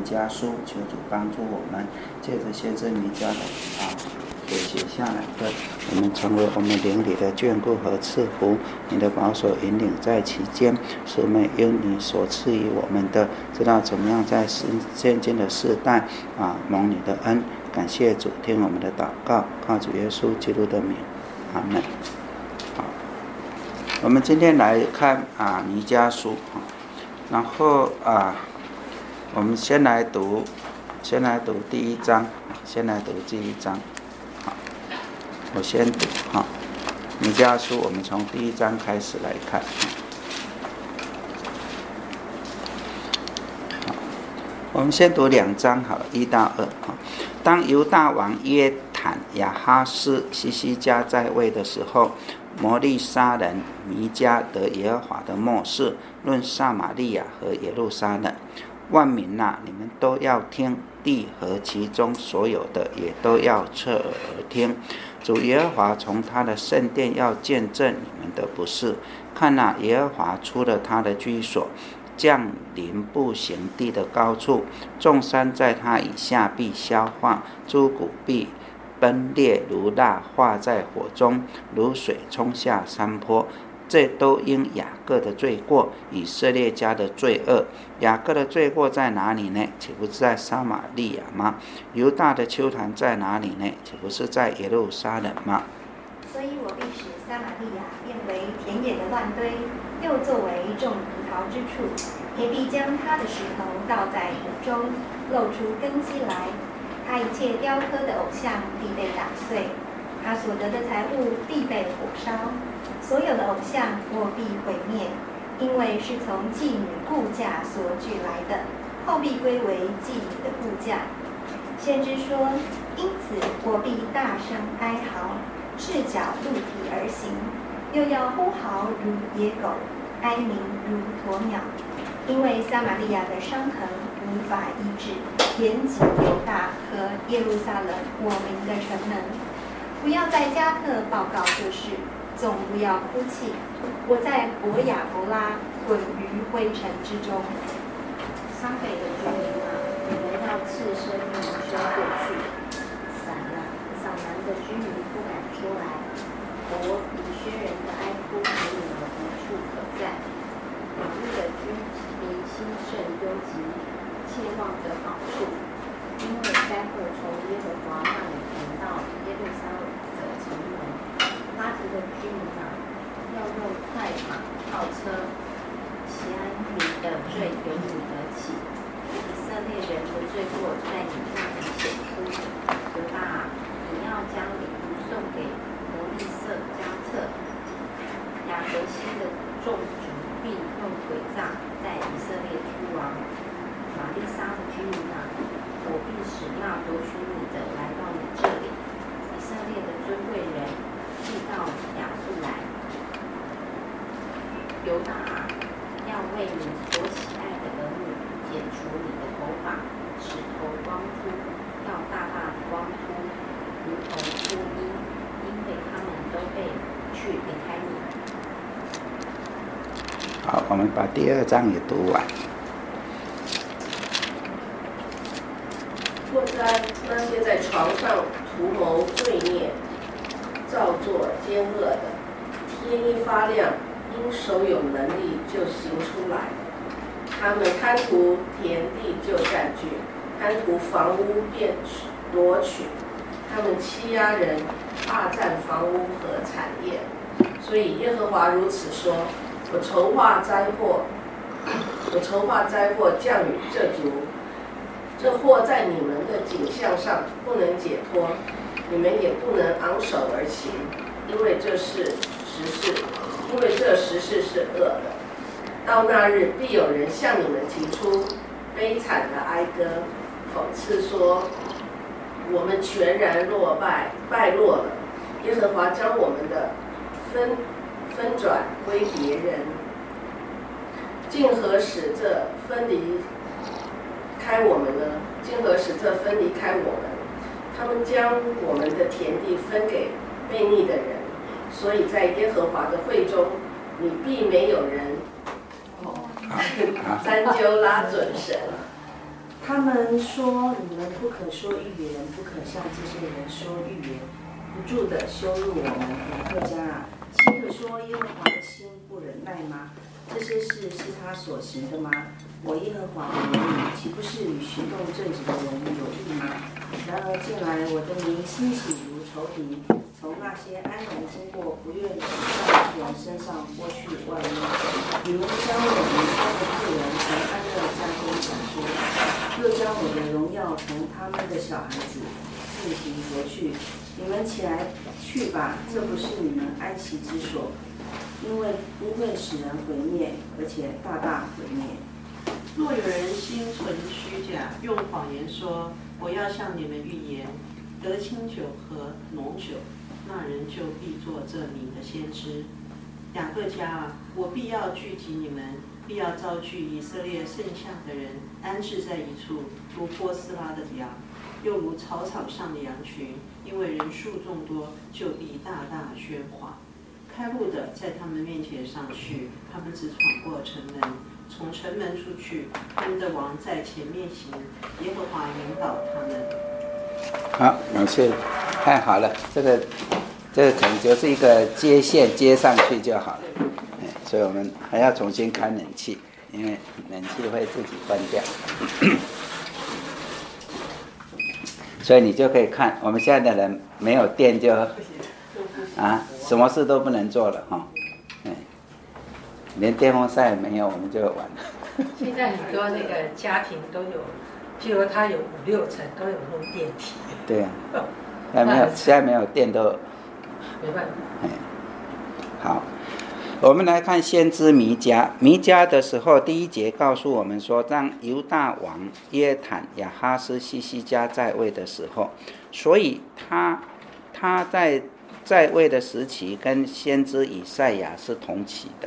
迦书，求主帮助我们，借着先知弥迦的所写下来的，我们成为我们灵里的眷顾和赐福。你的保守引领在其间，使我们因你所赐予我们的，知道怎么样在现今的世代蒙你的恩。感谢主，听我们的祷告，靠主耶稣基督的名，阿们。好，我们今天来看弥迦书，然后我们先来读第一章，好，我先读弥迦书，我们从第一章开始来看。我们先读2章好了，1到2。当犹大王约坦、亚哈斯、西西家在位的时候，摩利沙人弥迦得耶和华的默示，论撒玛利亚和耶路撒冷。万民你们都要听，地和其中所有的也都要侧耳而听。主耶和华从他的圣殿要见证你们的不是。看耶和华出了他的居所，降临步行地的高处，众山在他以下必消化，诸谷必崩裂，如蜡化在火中，如水冲下山坡。这都因雅各的罪过，以色列家的罪恶。雅各的罪过在哪里呢？岂不是在撒玛利亚吗？犹大的丘坛在哪里呢？岂不是在耶路撒冷吗？ 所以我必使撒玛利亚变为田野的乱堆，又作为种葡萄之处。也必将他的石头倒在土中，露出根基来。他一切雕刻的偶像必被打碎，他所得的财物必被火烧。所有的偶像我必毁灭，因为是从妓女雇价所聚来的，后必归为妓女的雇价。先知说：因此我必大声哀嚎，赤脚露体而行，又要呼嚎如野狗，哀鸣如鸵鸟。因为撒玛利亚的伤痕无法医治，延及犹大和耶路撒冷我民的城门。不要在加特报告这事，总不要哭泣。我在伯亚伯拉滚于灰尘之中。 商北的居民你们要赤身蒙羞过去。散南的居民不敢出来。伯以薛人的哀哭使你们无处可在。马路的居民心甚忧急，切望着好处，因为灾祸从耶和华那里临到耶路撒冷的城门。拉提的居民要用快马套车，其安民的罪由你而起，以色列人的罪过在你那里显出。犹大你要将礼物送给摩利色加特，亚伯西的众族必用诡诈在以色列诸王。玛利沙的居民我必使那夺取你的来到你这里，以色列的尊贵人必到雅布来。犹大要为你所喜爱的儿女剪除你的头发，使头光秃，要大大光秃，如同秃鹰，因为他们都被去离开你。 好，我们把第2章也读完。 或哉那些在床上图谋罪孽、造作奸恶的，天一发亮，因手有能力就行出来。他们贪图田地就占据，贪图房屋便夺取。他们欺压人，霸占房屋和产业。所以耶和华如此说：我筹划灾祸降与这族，这祸在你们的景象上不能解脱，你们也不能昂首而行，因为这实事是恶的。到那日，必有人向你们提出悲惨的哀歌，讽刺说：我们全然败落了。耶和华将我们的分转归别人，竟何使这分离开我们呢？竟何使这分离开我们？他们将我们的田地分给悖逆的人，所以在耶和华的会中，你必没有人三究拉准神。 他们说你们不可说预言，不可向这些人说预言，不住地羞辱我们雅各家啊！岂可说耶和华的心不忍耐吗？这些事是他所行的吗？我耶和华的言语岂不是与行动正直的人有益吗？然而近来我的民兴起如仇敌，从那些安然经过不愿从上人身上剥去外衣。你们将我离开的妇人从安乐家中赶出，又将我的荣耀从他们的小孩子自己夺去。你们起来去吧，这不是你们安息之所，因为不会使人毁灭，而且大大毁灭。 若有人心存虚假，用谎言说我要向你们预言，得清酒和浓酒，那人就必做这名的先知。雅各家啊，我必要聚集你们，必要招聚以色列剩下的人，安置在一处，如波斯拉的羊，又如草场上的羊群，因为人数众多，就必大大喧哗。开路的在他们面前上去，他们只闯过城门，从城门出去，他们的王在前面行，耶和华引导他们。 好，感谢，太好了，这个可能就是一个接线接上去就好了，所以我们还要重新开冷气，因为冷气会自己关掉。所以你就可以看，我们现在的人没有电就什么事都不能做了哈，连电风扇没有我们就完了。 现在很多那个家庭都有，譬如他有5、6层都有弄电梯。 对啊，现在没有电都没办法。 好，我们来看先知弥迦。弥迦的时候，第1节告诉我们说，当犹大王约坦、亚哈斯、西西家在位的时候，所以他在位的时期跟先知以赛亚是同期的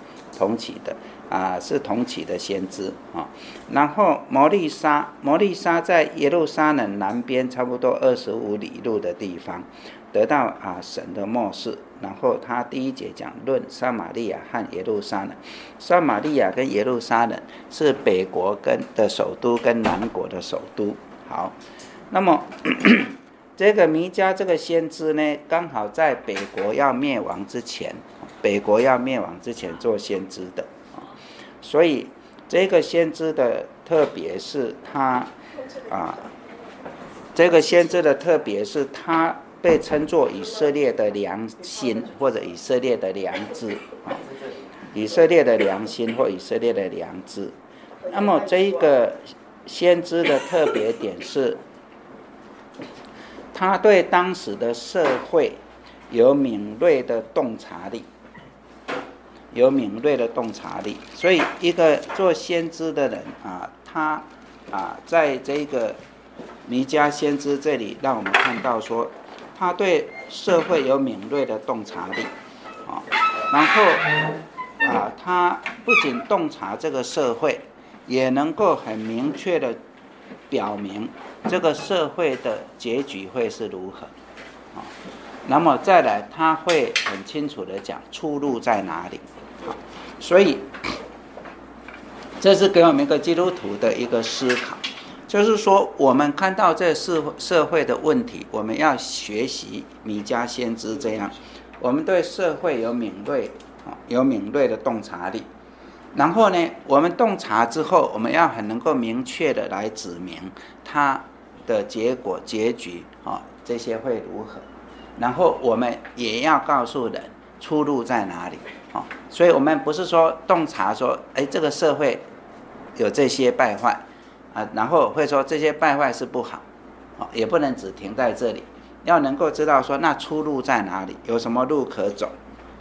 是同期的先知啊。然后摩利沙在耶路撒冷南边差不多25里路的地方，得到神的默示。然后他第1节讲论撒玛利亚和耶路撒冷，撒玛利亚跟耶路撒冷是北国的首都跟南国的首都。好，那么这个弥迦这个先知呢，刚好在北国要灭亡之前做先知的，所以这个先知的特别是他被称作以色列的良心或者以色列的良知，以色列的良心或以色列的良知。那么这一个先知的特别点是，他对当时的社会有敏锐的洞察力，所以一个做先知的人他在这个弥迦先知这里让我们看到说，他对社会有敏锐的洞察力，然后他不仅洞察这个社会，也能够很明确的表明这个社会的结局会是如何，那么再来他会很清楚的讲出路在哪里，所以这是给我们一个基督徒的一个思考，就是说我们看到这社会的问题，我们要学习弥迦先知这样，我们对社会有敏锐的洞察力，然后呢我们洞察之后，我们要很能够明确的来指明它的结果结局这些会如何，然后我们也要告诉人出路在哪里，所以我们不是说洞察说这个社会有这些败坏然后会说这些败坏是不好，也不能只停在这里，要能够知道说那出路在哪里，有什么路可走，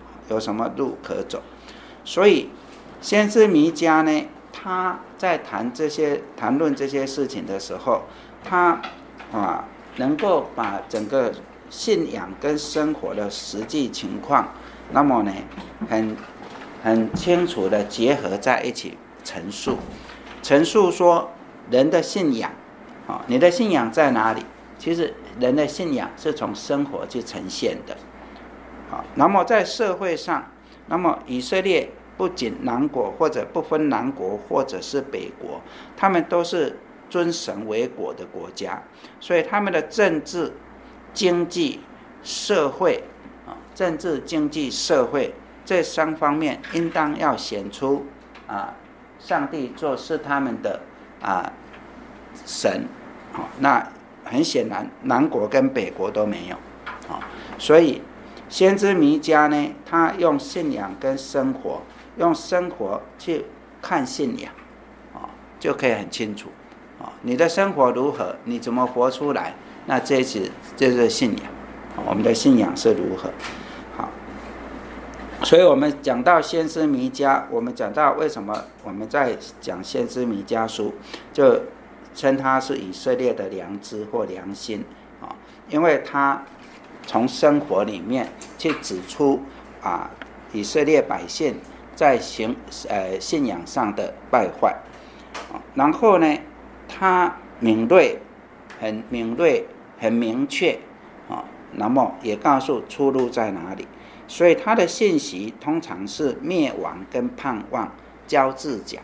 所以先知弥迦呢，他在谈论这些事情的时候，他能够把整个信仰跟生活的实际情况，那么呢很清楚的结合在一起陈述说人的信仰，你的信仰在哪里？其实人的信仰是从生活去呈现的。那么在社会上，那么以色列不仅南国或者不分南国或者是北国，他们都是尊神为国的国家，所以他们的政治、经济、社会政治、经济、社会这3方面，应当要显出上帝是他们的神。那很显然，南国跟北国都没有。所以先知弥迦呢，他用信仰跟生活，用生活去看信仰，就可以很清楚。你的生活如何，你怎么活出来，那这是信仰。我们的信仰是如何？好，所以我们讲到先知弥迦，我们讲到为什么我们在讲先知弥迦书，就称他是以色列的良知或良心，因为他从生活里面去指出以色列百姓在信仰上的败坏，然后呢，他很敏锐，很明确，那么也告诉出路在哪里。所以他的信息通常是灭亡跟盼望交织讲，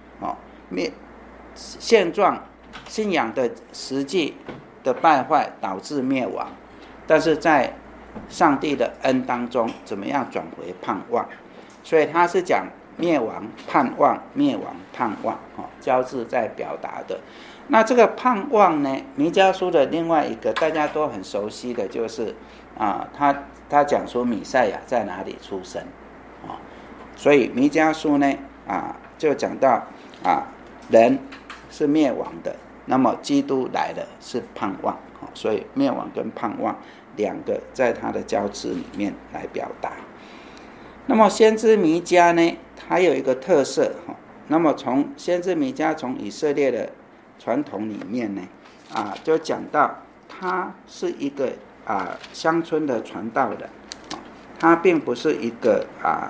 现状信仰的实际的败坏导致灭亡，但是在上帝的恩当中怎么样转回盼望，所以他是讲灭亡盼望，灭亡盼望，交织在表达的。那这个盼望呢，弥迦书的另外一个大家都很熟悉的就是他讲说弥赛亚在哪里出生，所以弥迦书呢就讲到人是灭亡的，那么基督来了是盼望，所以灭亡跟盼望两个在他的交织里面来表达。那么先知弥迦呢，还有一个特色，那么从先知弥迦从以色列的传统里面呢，就讲到他是一个乡村的传道人，他并不是一个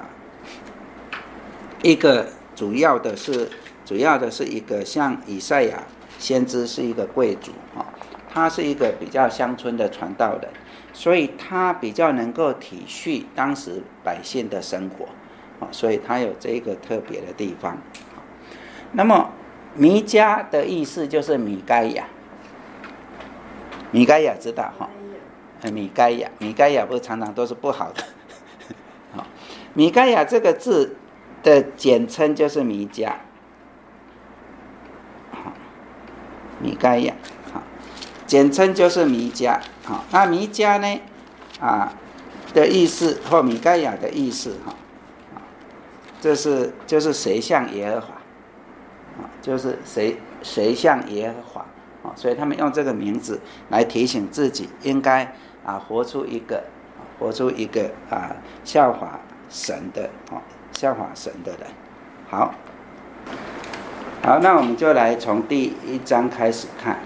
主要的是一个像以赛亚先知是一个贵族，他是一个比较乡村的传道人，所以他比较能够体恤当时百姓的生活，所以他有这个特别的地方。那么弥迦的意思就是米该亚，米该亚知道米该亚不是常常都是不好的米该亚这个字的简称就是弥迦，米该亚简称就是弥迦。那弥迦呢的意思或米该亚的意思就是谁像耶和华，就是谁像耶和华，所以他们用这个名字来提醒自己应该活出一个效法神的人。好，那我们就来从第1章开始看。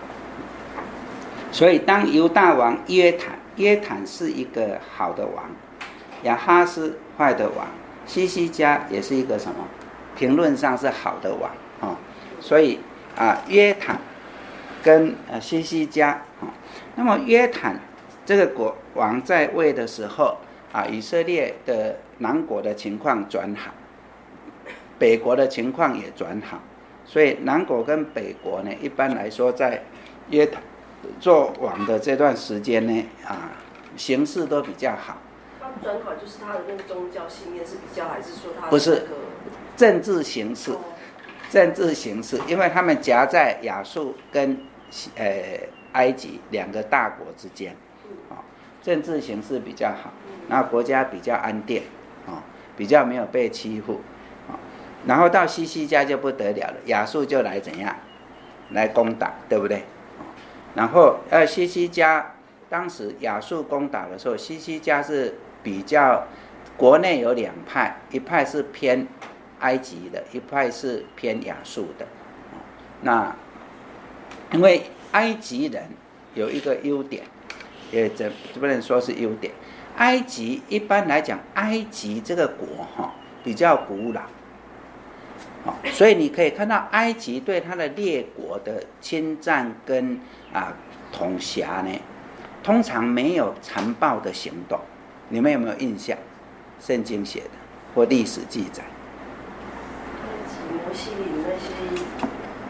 所以当犹大王约坦是一个好的王，亚哈斯坏的王，西西家也是一个什么？评论上是好的王。所以约坦跟西西家，那么约坦这个国王在位的时候，以色列的南国的情况转好，北国的情况也转好，所以南国跟北国呢，一般来说在约坦做王的这段时间呢，形势都比较好。 他转好就是他的那个宗教信念是比较，还是说他的不是政治形势？政治形势，因为他们夹在亚述跟埃及两个大国之间，政治形势比较好，然后国家比较安定，比较没有被欺负，然后到西西家就不得了了，亚述就来怎样来攻打，对不对？然后西西家当时亚述攻打的时候，西西家是比较国内有2派，一派是偏埃及的，一派是偏亚述的。那因为埃及人有一个优点，也不能说是优点，埃及一般来讲，埃及这个国比较古老，所以你可以看到埃及对他的列国的侵占跟统辖呢，通常没有残暴的行动。你们有没有印象？圣经写的或历史记载？ 摩西里那些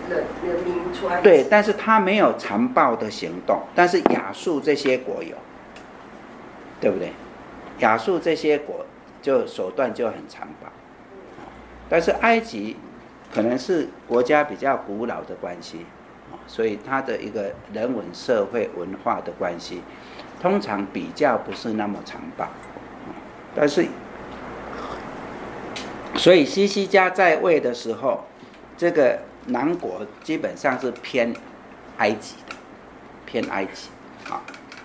人民出埃及。 对，但是他没有残暴的行动，但是亚述这些国有，对不对？亚述这些国就手段就很残暴，但是埃及可能是国家比较古老的关系，所以它的一个人文社会文化的关系，通常比较不是那么残暴，但是所以西西家在位的时候，这个南国基本上是偏埃及的，偏埃及。好，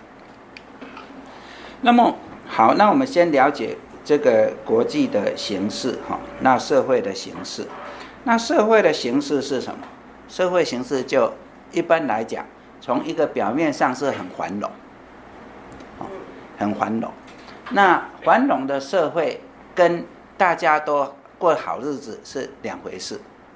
那么好，那我们先了解这个国际的形势哈，那社会的形势，那社会的形势是什么？社会形势就一般来讲，从一个表面上是很繁荣，很繁荣。那繁荣的社会跟大家都过好日子是两回事。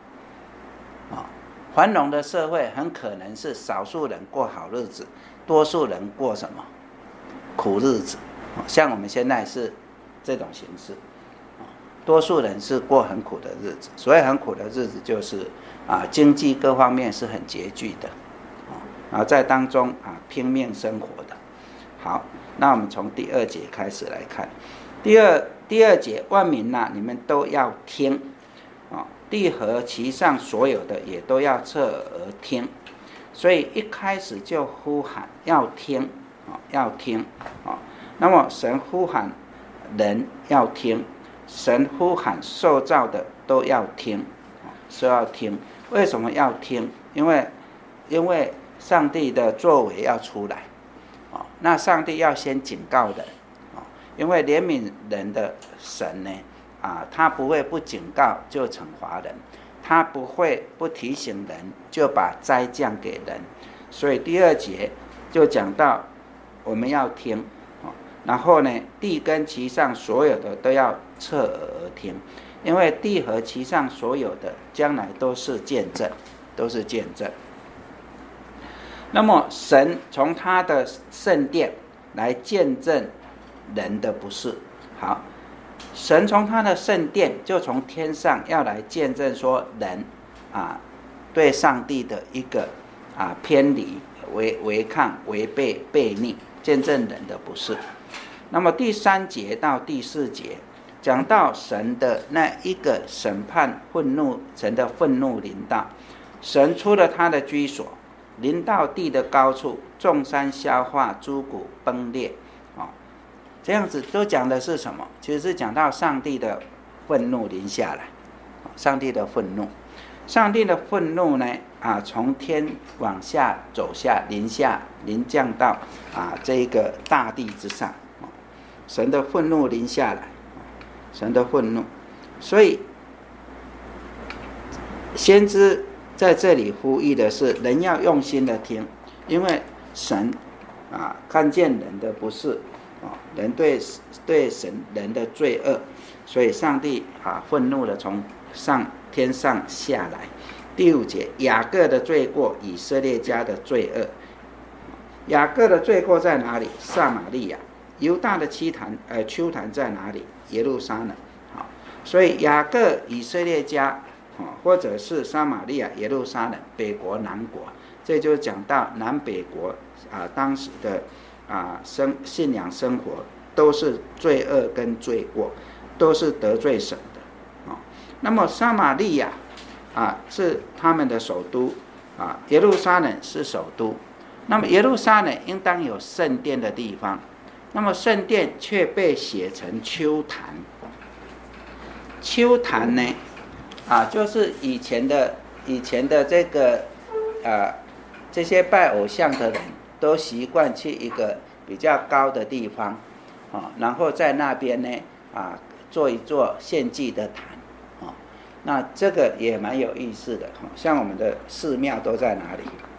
繁荣的社会很可能是少数人过好日子，多数人过什么苦日子。像我们现在是这种形式，多数人是过很苦的日子。所谓很苦的日子，就是经济各方面是很拮据的，然后在当中拼命生活的。好，那我们从第2节开始来看。第二节，万民啊，你们都要听，地和其上所有的也都要侧耳听。所以一开始就呼喊要听，要听。那么神呼喊人要听，神呼喊受造的都要听，是要听。为什么要听？因为上帝的作为要出来，那上帝要先警告人，因为怜悯人的神呢，他不会不警告就惩罚人，他不会不提醒人就把灾降给人。所以第2节就讲到我们要听，然后呢，地跟其上所有的都要侧耳而听，因为地和其上所有的将来都是见证，都是见证。那么神从他的圣殿来见证人的不是。好，神从他的圣殿就从天上要来见证说人对上帝的一个偏离、违抗、违背、悖逆，见证人的不是。那么第3节到第4节讲到神的那一个审判愤怒，神的愤怒临到，神出了他的居所，临到地的高处，众山消化，诸谷崩裂，这样子都讲的是什么？其实是讲到上帝的愤怒临下来，上帝的愤怒，上帝的愤怒呢从天往下走下，临降到这一个大地之上，神的愤怒临下来，神的愤怒。所以先知在这里呼吁的是人要用心的听，因为神看见人的不是，人对神人的罪恶，所以上帝愤怒的从天上下来。第5节，雅各的罪过，以色列家的罪恶。雅各的罪过在哪里？撒玛利亚。犹大的秋坛在哪里？耶路撒冷。所以雅各、以色列家，或者是撒玛利亚、耶路撒冷，北国南国，这就讲到南北国当时的信仰生活都是罪恶跟罪过，都是得罪神的。那么撒玛利亚是他们的首都，耶路撒冷是首都。那么耶路撒冷应当有圣殿的地方，那么圣殿却被写成丘坛。丘坛呢，就是以前的这个这些拜偶像的人都习惯去一个比较高的地方，然后在那边呢做一座献祭的坛。那这个也蛮有意思的，像我们的寺庙都在哪里？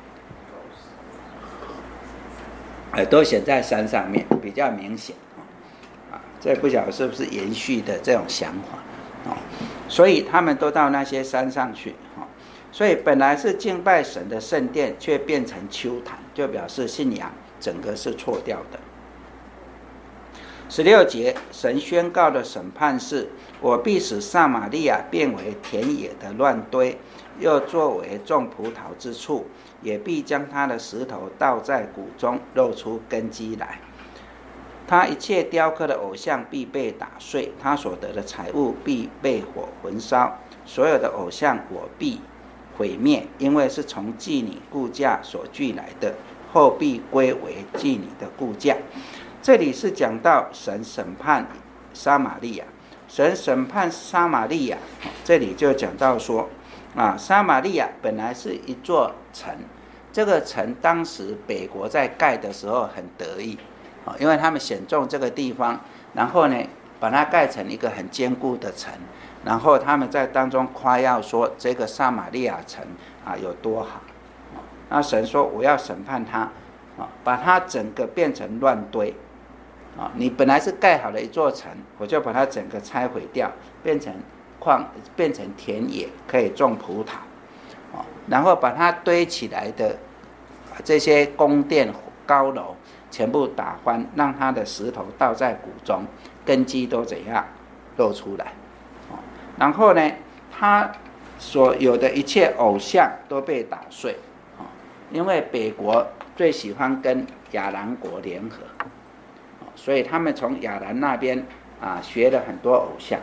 都显在山上面，比较明显。这不晓得是不是延续的这种想法，所以他们都到那些山上去。所以本来是敬拜神的圣殿，却变成丘坛，就表示信仰整个是错掉的。16节，神宣告的审判是：我必使撒玛利亚变为田野的乱堆， 又作为种葡萄之处，也必将他的石头倒在谷中，露出根基来。他一切雕刻的偶像必被打碎，他所得的财物必被火焚烧，所有的偶像我必毁灭，因为是从妓女雇价所聚来的，后必归为妓女的雇价。这里是讲到神审判撒玛利亚，神审判撒玛利亚，这里就讲到说撒玛利亚本来是一座城，这个城当时北国在盖的时候很得意，因为他们选中这个地方，然后呢把它盖成一个很坚固的城，然后他们在当中夸耀说这个撒玛利亚城有多好。那神说我要审判它，把它整个变成乱堆。你本来是盖好了一座城，我就把它整个拆毁掉，变成田野，可以种葡萄，然后把它堆起来的这些宫殿高楼全部打翻，让它的石头倒在谷中，根基都怎样露出来。然后呢，他所有的一切偶像都被打碎，因为北国最喜欢跟亚兰国联合，所以他们从亚兰那边学了很多偶像，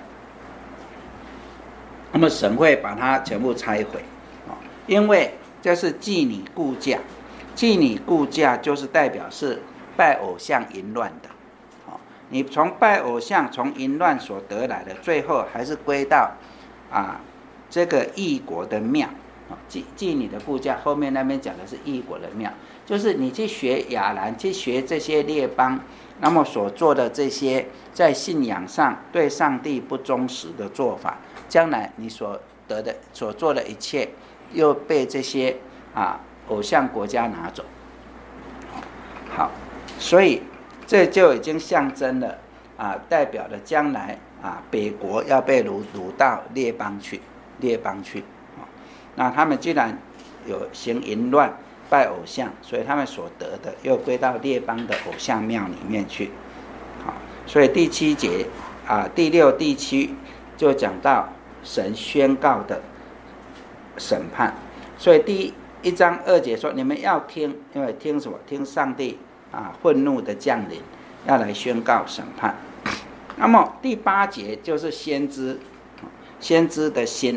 那么神会把它全部拆毁，因为这是妓女雇价，妓女雇价就是代表是拜偶像淫乱的，你从拜偶像从淫乱所得来的，最后还是归到这个异国的庙，妓女的雇价后面那边讲的是异国的庙，就是你去学亚兰，去学这些列邦，那么所做的这些在信仰上对上帝不忠实的做法，将来你所做的一切又被这些偶像国家拿走。好，所以这就已经象征了代表了将来北国要被掳到列邦去。那他们既然有行淫乱拜偶像，所以他们所得的又归到列邦的偶像庙里面去。所以第7节第6、第7就讲到神宣告的审判。所以第1章2节说你们要听，因为听什么？听上帝愤怒的降临，要来宣告审判。那么第8节就是先知的心。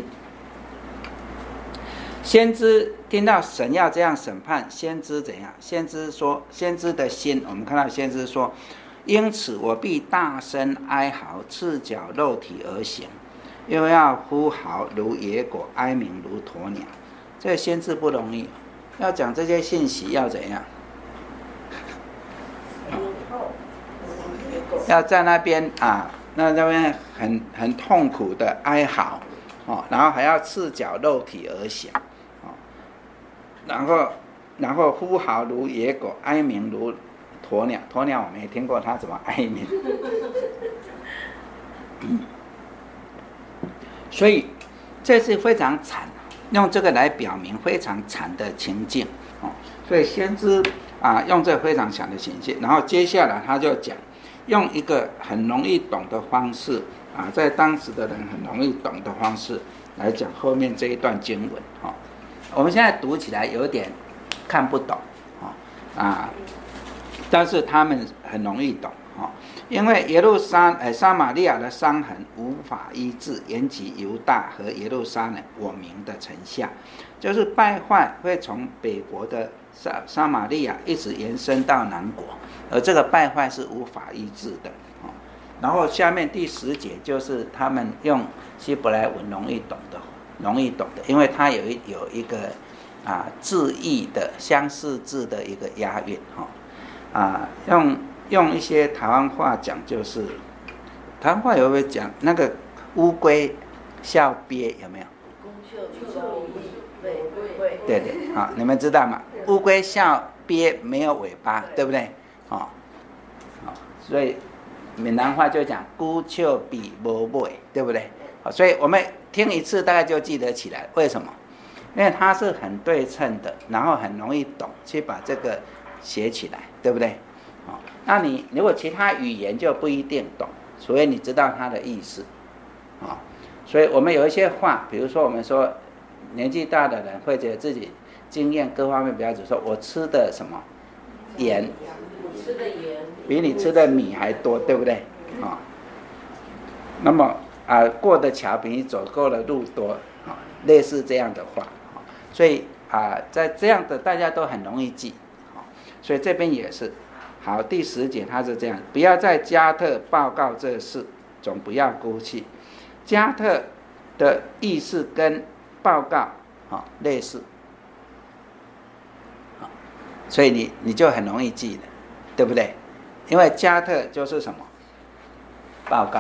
先知听到神要这样审判，先知怎样？先知说，先知的心，我们看到先知说，因此我必大声哀嚎，赤脚露体而行，又要呼嚎如野狗，哀鸣如鸵鸟。这个先知不容易，要讲这些信息要怎样？要在那边那边很痛苦的哀嚎，然后还要赤脚露体而行，然后呼嚎如野狗，哀鸣如鸵鸟。鸵鸟我没听过它怎么哀鸣。所以这是非常惨，用这个来表明非常惨的情境。所以先知用这个非常惨的情境，然后接下来他就讲，用一个很容易懂的方式在当时的人很容易懂的方式来讲后面这一段经文。我们现在读起来有点看不懂，但是他们很容易懂，因为撒玛利亚的伤痕无法医治，延及犹大和耶路撒冷我名的城下，就是败坏会从北国的撒玛利亚一直延伸到南国，而这个败坏是无法医治的。然后下面第10节就是他们用希伯来文容易懂的，因为它有一个字义的相似字的一个押韵，用一些台湾话讲，就是台湾话有没有讲那个乌龟笑鳖，有没有？对，你们知道吗？乌龟笑鳖没有尾巴，对不对？所以闽南话就讲孤笑比无尾，对不对？所以我们听一次大概就记得起来。为什么？因为它是很对称的，然后很容易懂，去把这个写起来，对不对？那你如果其他语言就不一定懂，除非你知道它的意思。所以我们有一些话，比如说我们说年纪大的人会觉得自己经验各方面比较足，说我吃的什么盐， 我吃的盐比你吃的米还多，对不对？啊、那么过的桥比你走过的路多，类似这样的话，所以在这样的大家都很容易记，所以这边也是。好，第10节他是这样，不要在加特报告这事，总不要孤气。加特的意思跟报告类似，所以你就很容易记了，对不对？因为加特就是什么？报告，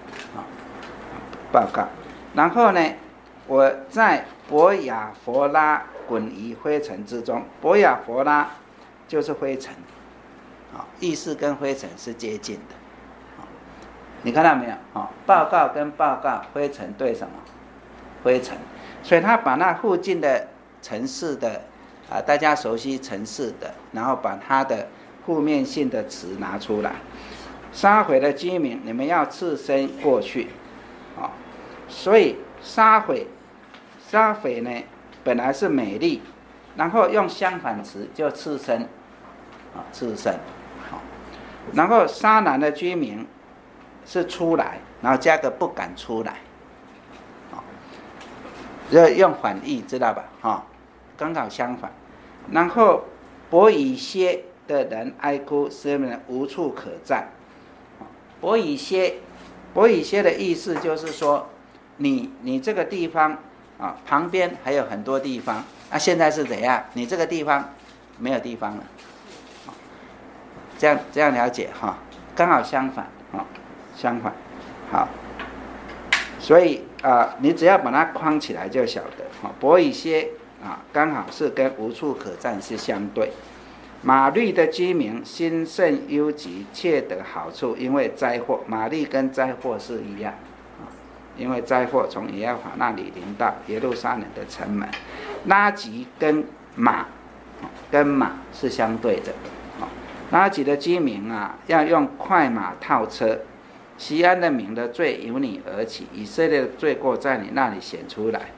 报告。然后呢，我在博雅佛拉滚于灰尘之中，博雅佛拉就是灰尘。意思跟灰尘是接近的，你看到没有？报告跟报告，灰尘对什么？灰尘，所以他把那附近的城市的大家熟悉城市的，然后把它的负面性的词拿出来。杀毁的居民，你们要赤身过去，所以杀毁呢本来是美丽，然后用相反词就赤身，赤身。然后沙南的居民是出来，然后加个不敢出来，就用反义，知道吧？刚好相反。然后伯以歇的人哀哭，使人无处可站。伯以歇的意思就是说，你这个地方旁边还有很多地方，现在是怎样？你这个地方没有地方了。这样了解刚好相反相反。好，所以你只要把它框起来就晓得伯以歇刚好是跟无处可站是相对。马律的居民心甚忧急，切得好处，因为灾祸。马律跟灾祸是一样，因为灾祸从耶和华那里临到耶路撒冷的城门。拉吉跟马是相对的。拉吉的居民要用快马套车。西安的民的罪由你而起，以色列的罪过在你那里显出来。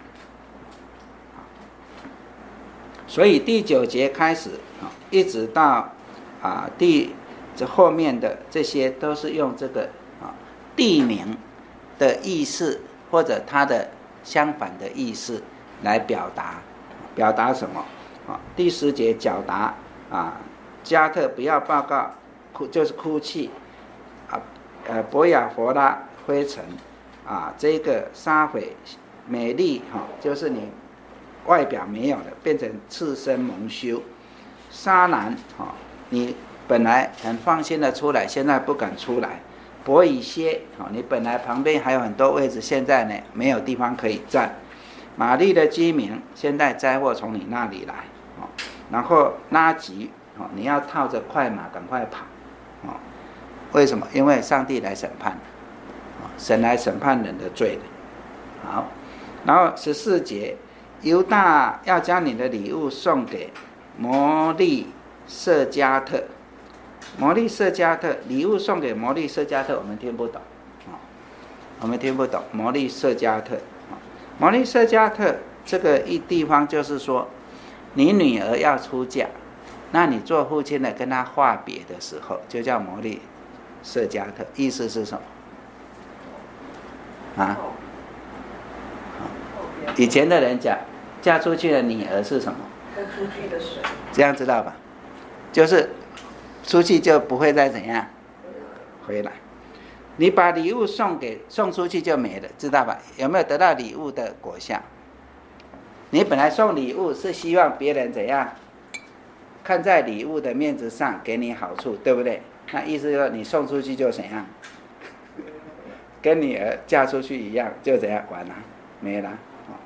所以第9节开始一直到这后面的这些都是用这个地名的意思或者它的相反的意思来表达什么？第10节表达加特不要报告，就是哭泣博雅佛拉灰尘这个杀毁美丽就是你外表没有的，变成赤身蒙羞。沙南你本来很放心的出来，现在不敢出来。伯以歇你本来旁边还有很多位置，现在呢没有地方可以站。玛丽的居民，现在灾祸从你那里来然后拉吉你要套着快马赶快跑为什么？因为上帝来审判神来审判人的罪的。好，然后14节，犹大要将你的礼物送给摩利色加特。摩利色加特，礼物送给摩利色加特，我们听不懂摩利色加特。摩利色加特这个地方就是说，你女儿要出嫁，那你做父亲的跟她话别的时候，就叫摩利色加特，意思是什么？以前的人讲，嫁出去的女儿是什么？ 跟出去的水。 这样知道吧？就是出去就不会再怎样回来。你把礼物送出去就没了，知道吧？有没有得到礼物的果效？你本来送礼物是希望别人怎样看在礼物的面子上给你好处，对不对？那意思说你送出去就怎样，跟女儿嫁出去一样，就怎样完了，没了。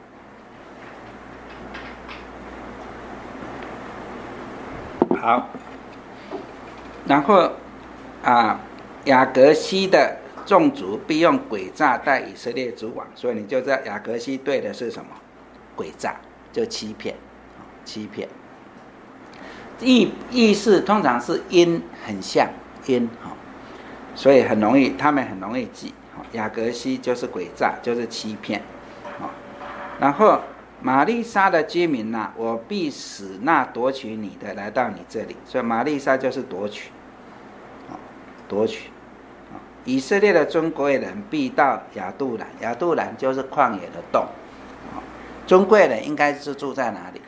好，然后雅各西的众族必用诡诈待以色列诸王，所以你就知道雅各西对的是什么？诡诈，就欺骗。意思通常是音很像音，所以他们很容易记。雅各西就是诡诈，就是欺骗。然后玛丽莎的居民呐，我必使那夺取你的来到你这里。所以玛丽莎就是夺取，夺取。以色列的尊贵人必到亚杜兰，亚杜兰就是旷野的洞。尊贵人应该是住在哪里？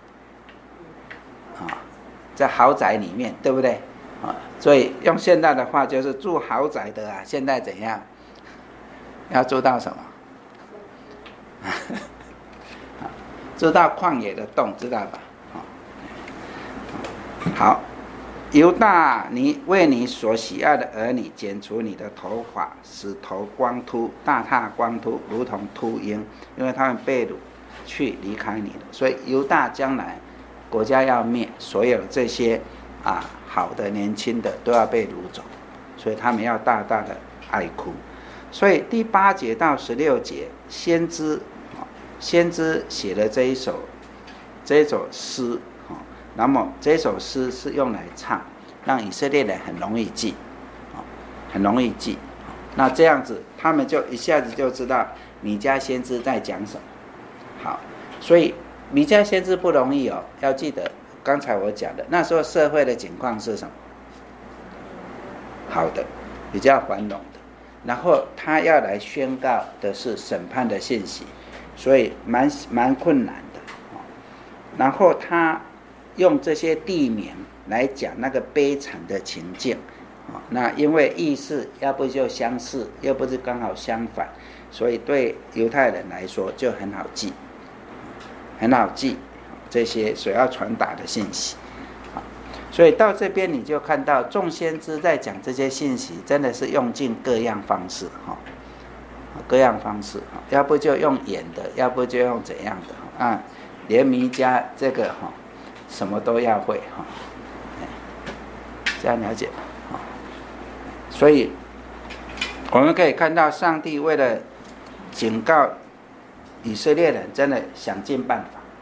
在豪宅里面，对不对？所以用现代的话就是住豪宅的啊，现在怎样？要住到什么？住到旷野的洞，知道吧？好，犹大，你为你所喜爱的儿女剪除你的头发，使头光秃，大踏光秃，如同秃鹰，因为他们被掳去离开你了。所以犹大将来国家要灭，所有这些好的年轻的都要被掳走，所以他们要大大的哀哭。所以第8节到16节，先知写了这一首诗，那么这首诗是用来唱，让以色列人很容易记，很容易记。那这样子他们就一下子就知道弥迦先知在讲什么。好，所以弥迦先知不容易哦，要记得刚才我讲的，那时候社会的情况是什么？好的，比较繁荣的。然后他要来宣告的是审判的信息，所以蛮困难的。然后他用这些地名来讲那个悲惨的情境，那因为意思要不就相似，又不是刚好相反，所以对犹太人来说就很好记，很好记这些所要传达的信息。所以到这边你就看到众先知在讲这些信息，真的是用尽各样方式，各样方式，要不就用演的，要不就用怎样的连弥迦这个什么都要会，这样了解。所以我们可以看到上帝为了警告以色列人，真的想尽办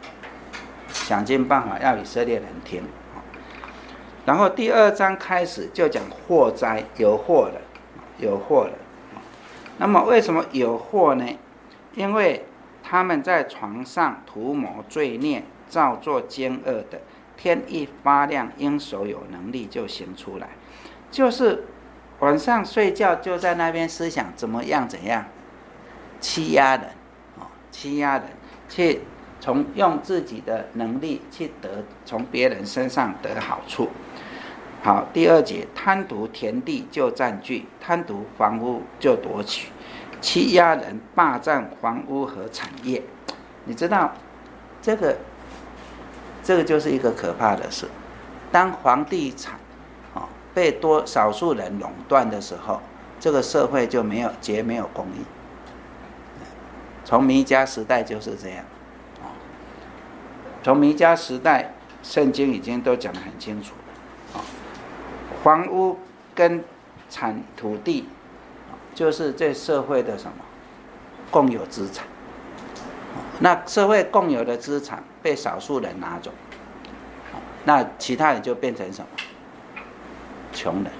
法要以色列人听。然后第2章开始就讲祸灾，有祸了。那么为什么有祸呢？因为他们在床上图谋罪孽，造作奸恶的，天一发亮，应手有能力就行出来，就是晚上睡觉就在那边思想怎样欺压人，去用自己的能力去从别人身上得好处。好，第2节，贪图田地就占据，贪图房屋就夺取，欺压人，霸占房屋和产业。你知道这个就是一个可怕的事。当房地产被少数人垄断的时候，这个社会就没有公义。从弥迦时代就是这样，从弥迦时代圣经已经都讲得很清楚。房屋跟土地就是这社会的什么共有资产，那社会共有的资产被少数人拿走，那其他人就变成什么穷人。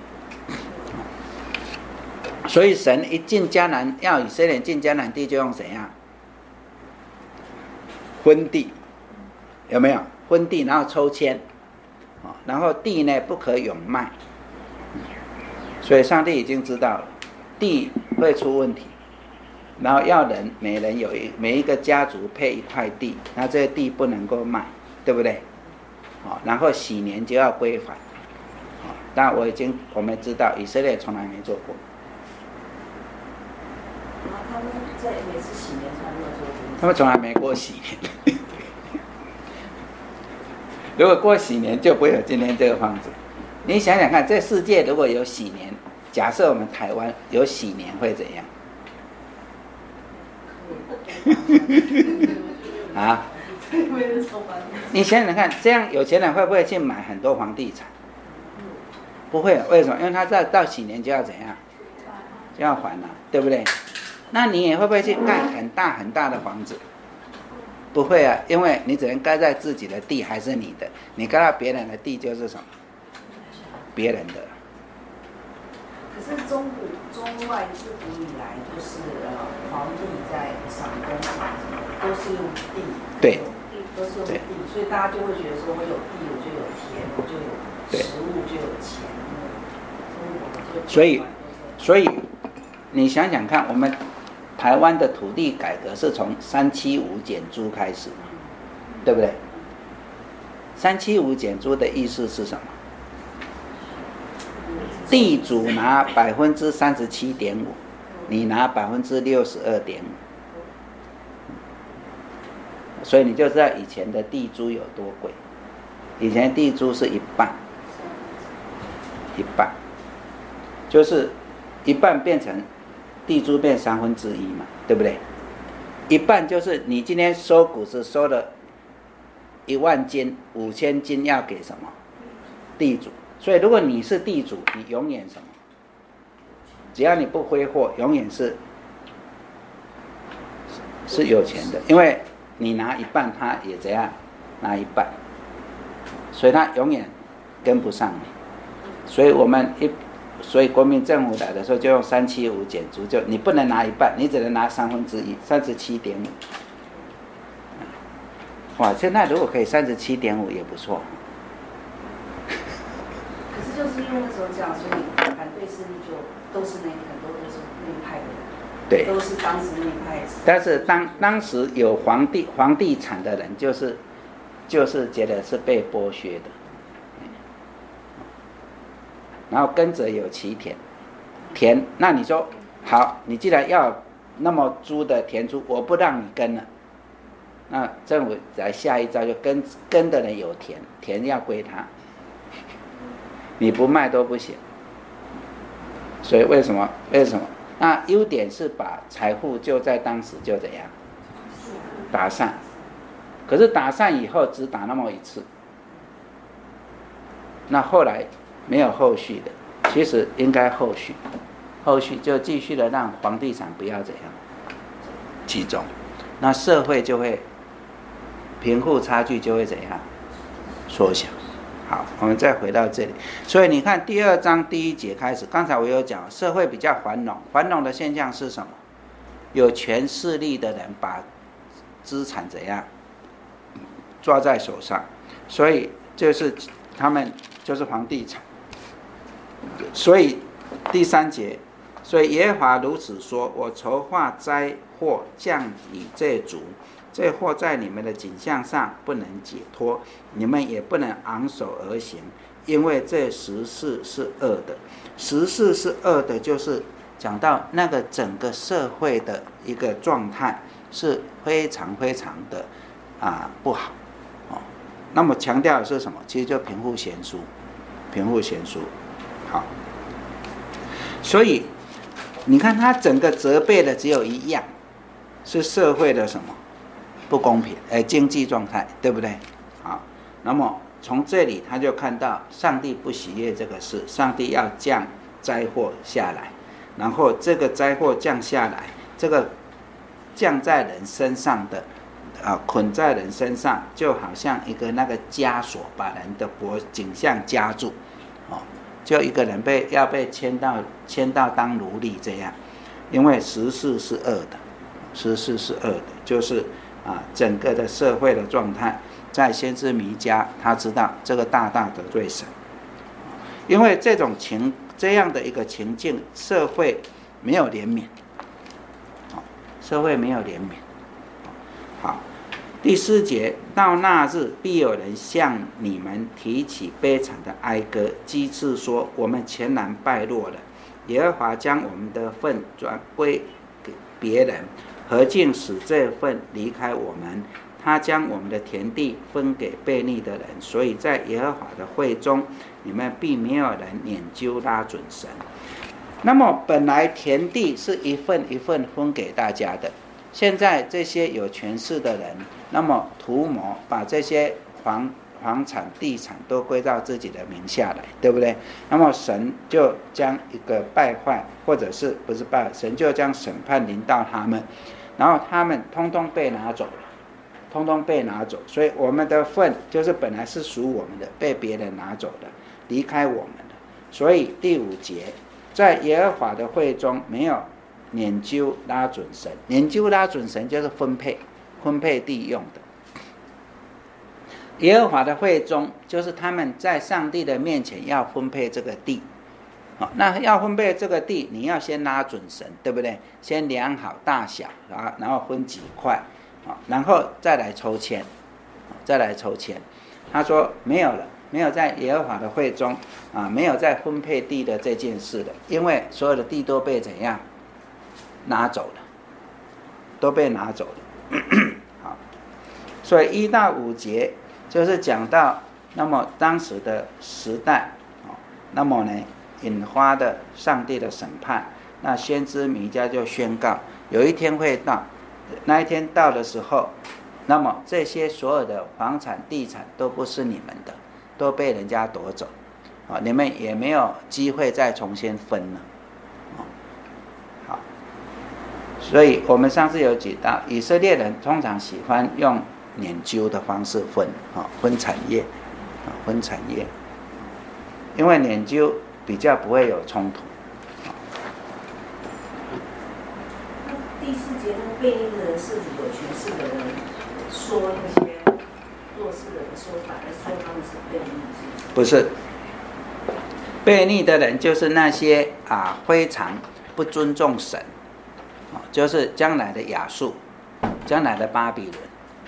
所以神一进迦南，要以色列人进迦南地，就用怎样分地，有没有分地？然后抽签，然后地呢不可永卖。所以上帝已经知道了地会出问题，然后要每人每一个家族配一块地，那这个地不能够卖，对不对？然后洗年就要归还。但我们知道以色列从来没做过。 他们在每次洗年从来没有做过。 他们从来没过洗年。如果过洗年，就不会有今天这个房子。你想想看，这世界如果有洗年，假设我们台湾有洗年会怎样？你想想看，这样有钱人会不会去买很多房地产？不会，为什么？因为他到洗年就要怎样？就要还了，对不对？那你也会不会去盖很大很大的房子？不会啊，因为你只能盖在自己的地还是你的，你盖到别人的地就是什么？别人的。 可是中外自古以来就是皇帝在赏功都是用地， 对， 都是用地，所以大家就会觉得说，我有地我就有田，我就有食物就有钱。 所以你想想看，我们台湾的土地改革是从375减租开始嘛，对不对？375减租的意思是什么？地主拿37.5%，你拿62.5%，所以你就知道以前的地租有多贵。以前地租是一半，就是一半变成地租变1/3嘛，对不对？一半就是你今天收谷子收了1万斤，5000斤要给什么？地主。所以如果你是地主，你永远什么？只要你不挥霍，永远是有钱的，因为你拿一半，他也怎样拿一半，所以他永远跟不上你。所以国民政府来的时候就用375减租，就你不能拿一半，你只能拿1/3 37.5。哇，现在如果可以37.5也不错。 可是就是因为那时候这样，所以反对势力就都是很多都是那派的人，对，都是当时那派。 但是当时有房地产的人，就是觉得是被剥削的。然后跟着有其田，那你说好，你既然要那么租的田租，我不让你跟了，那政府来下一招就跟的人有田要归他，你不卖都不行。所以为什么？那优点是把财富就在当时就怎样打散，可是打散以后只打那么一次，那后来没有后续的，其实应该后续就继续的让房地产不要怎样集中，那社会就会贫富差距就会怎样缩小。好，我们再回到这里，所以你看第2章第1节开始，刚才我有讲社会比较繁荣的现象是什么？有权势力的人把资产怎样抓在手上，所以就是他们就是房地产。所以第3节，所以耶和华如此说：我筹划灾祸降以这族，这祸在你们的景象上不能解脱，你们也不能昂首而行，因为这时势是恶的。时势是恶的，就是讲到那个整个社会的一个状态是非常非常的不好。那么强调的是什么？其实就贫富悬殊。好，所以你看他整个责备的只有一样，是社会的什么不公平，经济状态，对不对？好，那么从这里他就看到上帝不喜悦这个事，上帝要降灾祸下来，然后这个灾祸降下来，这个降在人身上的捆在人身上，就好像一个那个枷锁把人的颈项夹住，就一个人要被牵到当奴隶这样，因为时势是恶的，就是整个的社会的状态，在先知弥迦他知道这个大大得罪神，因为这样的一个情境，社会没有怜悯，好。第4节，到那日必有人向你们提起悲惨的哀歌，讥刺说：我们全然败落了，耶和华将我们的份转归给别人，何竟使这份离开我们？他将我们的田地分给悖逆的人，所以在耶和华的会中，你们必没有人研究拉准神。那么本来田地是一份一份分给大家的，现在这些有权势的人，那么图谋把这些房产地产都归到自己的名下来，对不对？那么神就将一个败坏，或者是不是败坏，神就将审判临到他们，然后他们通通被拿走，所以我们的份就是本来是属我们的，被别人拿走的，离开我们的。所以第5节， 在耶和华的会中没有拈阄拉准绳，拈阄拉准绳就是分配地用的。耶和华的会中就是他们在上帝的面前要分配这个地，那要分配这个地，你要先拉准绳，对不对？先量好大小啊，然后分几块，然后再来抽签，他说没有了，没有在耶和华的会中啊，没有在分配地的这件事了，因为所有的地都被怎样拿走了，都被拿走了。好，所以1到5节就是讲到，那么当时的时代，那么呢引发的上帝的审判，那先知弥迦就宣告，有一天会到，那一天到的时候，那么这些所有的房产地产都不是你们的，都被人家夺走，你们也没有机会再重新分了。好，所以我们上次有举到，以色列人通常喜欢用拈阄的方式分产业，因为拈阄比较不会有冲突。 第4节那个悖逆的人是指有权势的人说那些弱势人的说法，来说他们是悖逆， 不是，悖逆的人就是那些非常不尊重神，就是将来的亚述，将来的巴比伦，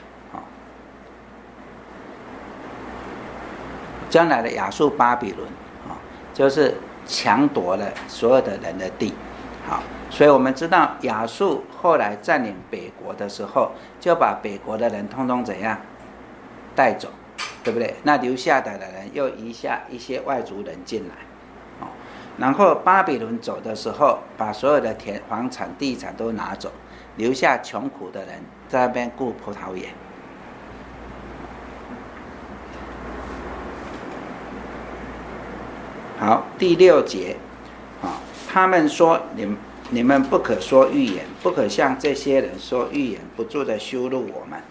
将来的亚述巴比伦，就是抢夺了所有的人的地。好，所以我们知道亚述后来占领北国的时候，就把北国的人通通怎样带走，对不对？那留下的人又移下一些外族人进来，然后巴比伦走的时候，把所有的房产地产都拿走，留下穷苦的人在那边顾葡萄园。好，第6节，他们说你们不可说预言，不可向这些人说预言，不住的羞辱我们。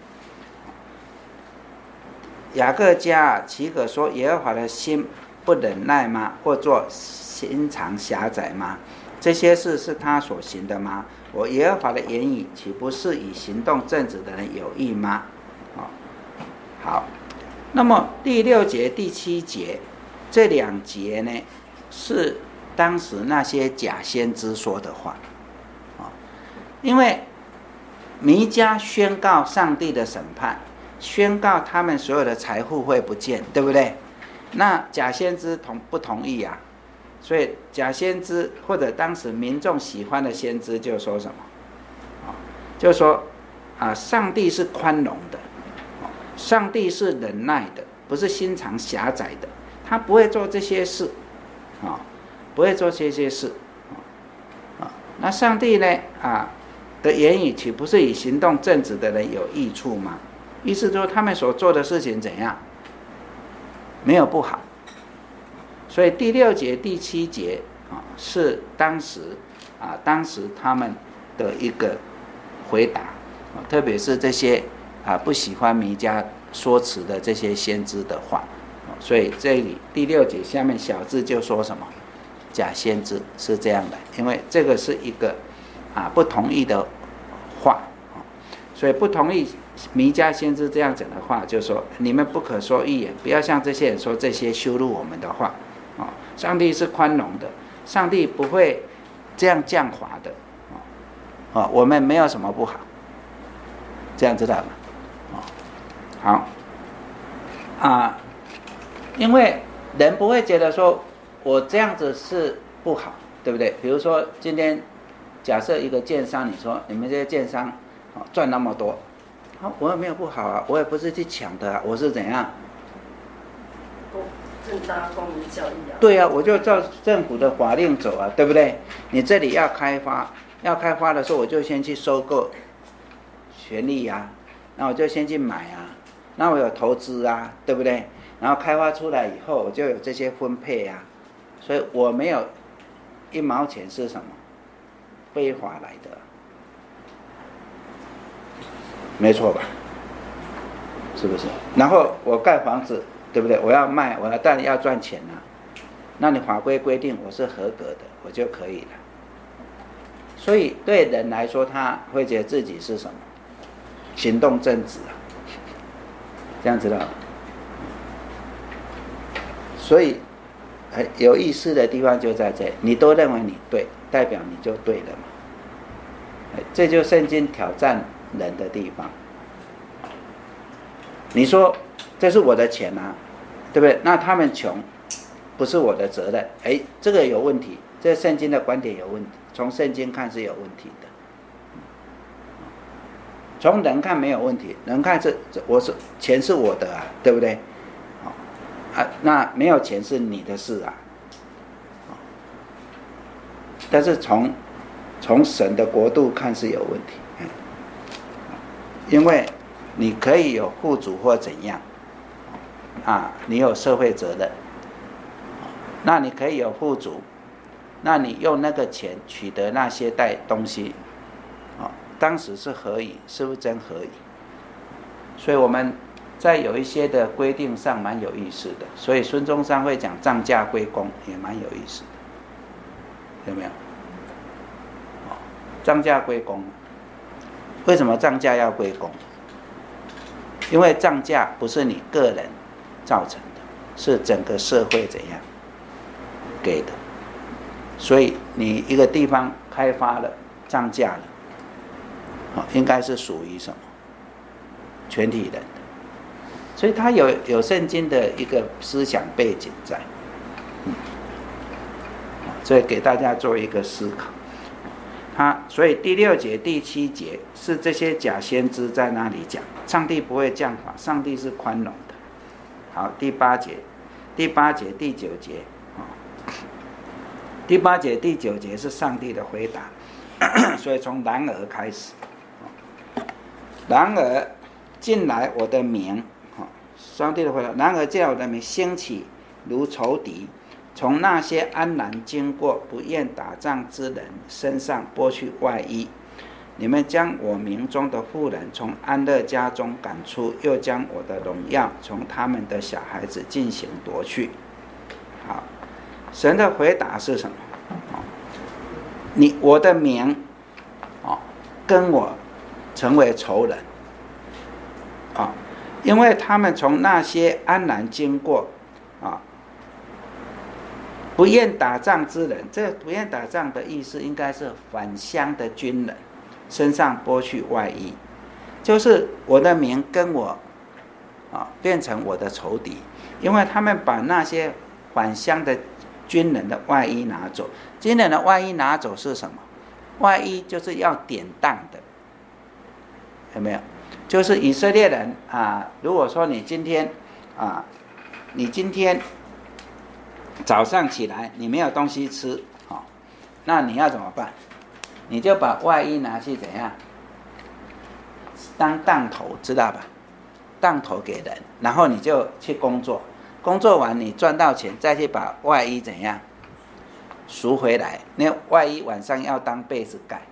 雅各家岂可说耶和华的心不忍耐吗？或作心肠狭窄吗？这些事是他所行的吗？我耶和华的言语岂不是以行动正直的人有益吗？好，那么第6节、第7节这2节呢，是当时那些假先知说的话，因为弥迦宣告上帝的审判，宣告他们所有的财富会不见，对不对？那假先知不同意啊？所以假先知或者当时民众喜欢的先知就说什么？就说上帝是宽容的，上帝是忍耐的，不是心肠狭窄的，他不会做这些事，不会做这些事，那上帝呢的言语岂不是以行动正直的人有益处吗？意思说他们所做的事情怎样？没有不好。所以第6节、第7节是当时他们的一个回答，特别是这些不喜欢弥迦说辞的这些先知的话。所以这里第6节下面小字就说什么？假先知是这样的，因为这个是一个不同意的话，所以不同意弥迦先知这样讲的话，就说你们不可说预言，不要像这些人说这些羞辱我们的话。上帝是宽容的，上帝不会这样降罚的，我们没有什么不好，这样知道吗？好，因为人不会觉得说我这样子是不好，对不对？比如说今天假设一个建商，你说你们这些建商赚那么多，我也没有不好啊，我也不是去抢的我是怎样？ 正大光明教义啊。 对啊，我就照政府的法令走啊，对不对？你这里要开发的时候，我就先去收购权利啊，那我就先去买啊，那我有投资啊，对不对？然后开发出来以后，我就有这些分配啊，所以我没有1毛钱是什么非法来的，没错吧？是不是？然后我盖房子，对不对？我要卖，我当然要赚钱啊， 那你法规规定我是合格的，我就可以了。所以对人来说，他会觉得自己是什么？行动正直啊，这样知道吗？所以有意思的地方就在这里，你都认为你对，代表你就对了嘛。这就圣经挑战人的地方。你说这是我的钱啊，对不对？那他们穷不是我的责任，这个有问题，这圣经的观点有问题，从圣经看是有问题的，从人看没有问题，人看钱是我的啊，对不对？那没有钱是你的事啊，但是从神的国度看是有问题，因为你可以有户主或怎样你有社会责任，那你可以有户主，那你用那个钱取得那些带东西，当时是合宜，是不是真合宜？所以我们在有一些的规定上蛮有意思的，所以孙中山会讲涨价归公，也蛮有意思的，有没有？涨价归公，为什么涨价要归公？因为涨价不是你个人造成的，是整个社会怎样给的，所以你一个地方开发了涨价了，应该是属于什么？全体人的，所以它有圣经的一个思想背景在，所以给大家做一个思考。所以第6节、第7节是这些假先知在那里讲，上帝不会降法，上帝是宽容的。好，第8节、第9节，第8节、第9节是上帝的回答，所以从然而开始，然而进来我的名，上帝的回答，然而进来我的名兴起如仇敌，从那些安然经过不愿打仗之人身上剥去外衣，你们将我名中的妇人从安乐家中赶出，又将我的荣耀从他们的小孩子进行夺去。好，神的回答是什么？我的名跟我成为仇人因为他们从那些安然经过不愿打仗之人，这不愿打仗的意思应该是返乡的军人身上剥去外衣，就是我的名跟我变成我的仇敌，因为他们把那些返乡的军人的外衣拿走。军人的外衣拿走是什么？外衣就是要典当的，有没有？就是以色列人如果说你今天早上起来你没有东西吃那你要怎么办？你就把外衣拿去怎样当当头，知道吧？当头给人，然后你就去工作，工作完你赚到钱再去把外衣怎样赎回来，那外衣晚上要当被子盖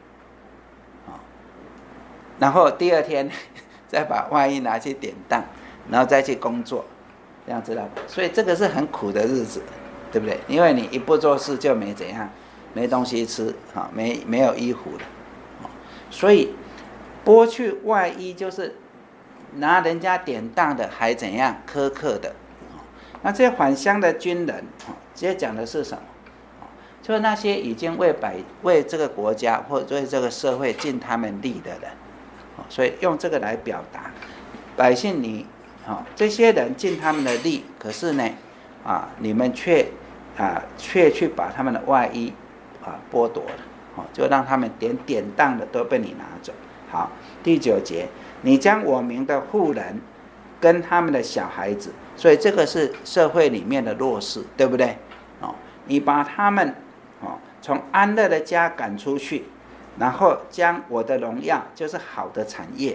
然后第二天再把外衣拿去典当，然后再去工作，这样知道吧？所以这个是很苦的日子，对不对？因为你一不做事就没怎样，没东西吃没有衣服了所以剥去外衣就是拿人家典当的还怎样苛刻的那这些返乡的军人直接讲的是什么？就是那些已经为这个国家或者为这个社会尽他们力的人所以用这个来表达百姓你这些人尽他们的力，可是呢你们却去把他们的外衣剥夺了就让他们典当的都被你拿走。好，第9节，你将我名的妇人跟他们的小孩子，所以这个是社会里面的弱势，对不对你把他们从安乐的家赶出去，然后将我的荣耀，就是好的产业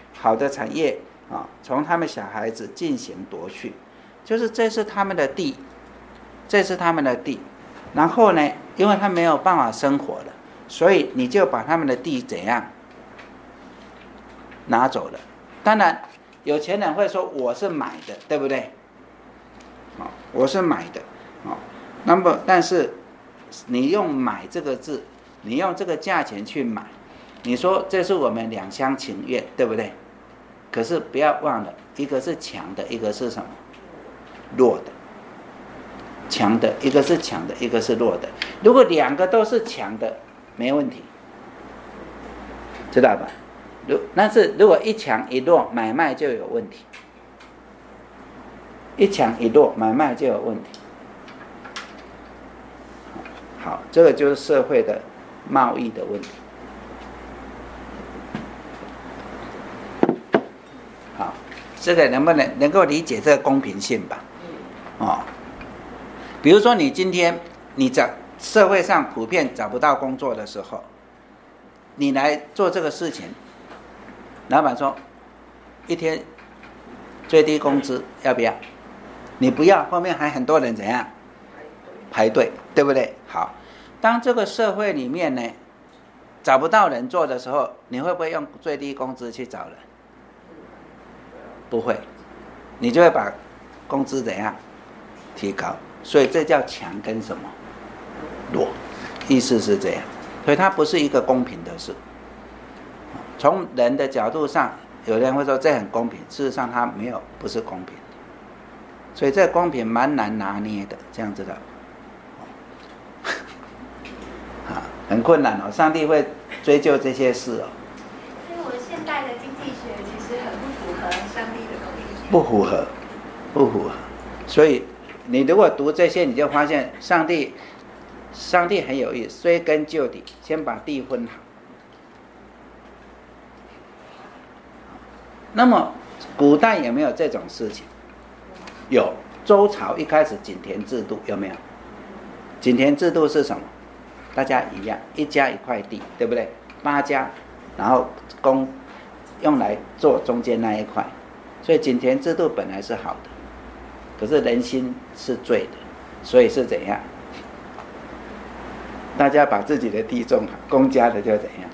从他们小孩子进行夺去，就是这是他们的地，然后呢因为他没有办法生活了，所以你就把他们的地怎样拿走了。当然有钱人会说我是买的，对不对我是买的那么但是你用买这个字，你用这个价钱去买，你说这是我们两厢情愿，对不对？可是不要忘了，一个是强的，一个是什么？弱的。强的，一个是强的，一个是弱的。如果两个都是强的，没问题，知道吧？但是如果一强一弱，买卖就有问题。一强一弱，买卖就有问题。好，这个就是社会的贸易的问题。好，这个能够理解这个公平性吧？哦。比如说你今天你在社会上普遍找不到工作的时候，你来做这个事情，老板说一天最低工资要不要？你不要，后面还很多人怎样排队，对不对？好，当这个社会里面呢找不到人做的时候，你会不会用最低工资去找人？不会，你就会把工资怎样提高。所以这叫强跟什么弱，意思是这样。所以它不是一个公平的事。从人的角度上，有人会说这很公平，事实上它不是公平的。所以这公平蛮难拿捏的，这样知道很困难哦。上帝会追究这些事哦。 所以我们现代的经济学其实很不符合上帝的公平。 不符合。所以你如果读这些，你就发现上帝很有意思，追根究底，先把地分好。那么古代有没有这种事情？有，周朝一开始井田制度有没有？井田制度是什么？大家一样，一家一块地，对不对？8家，然后供用来做中间那一块，所以井田制度本来是好的。可是人心是罪的，所以是怎样？大家把自己的地种好，公家的就怎样，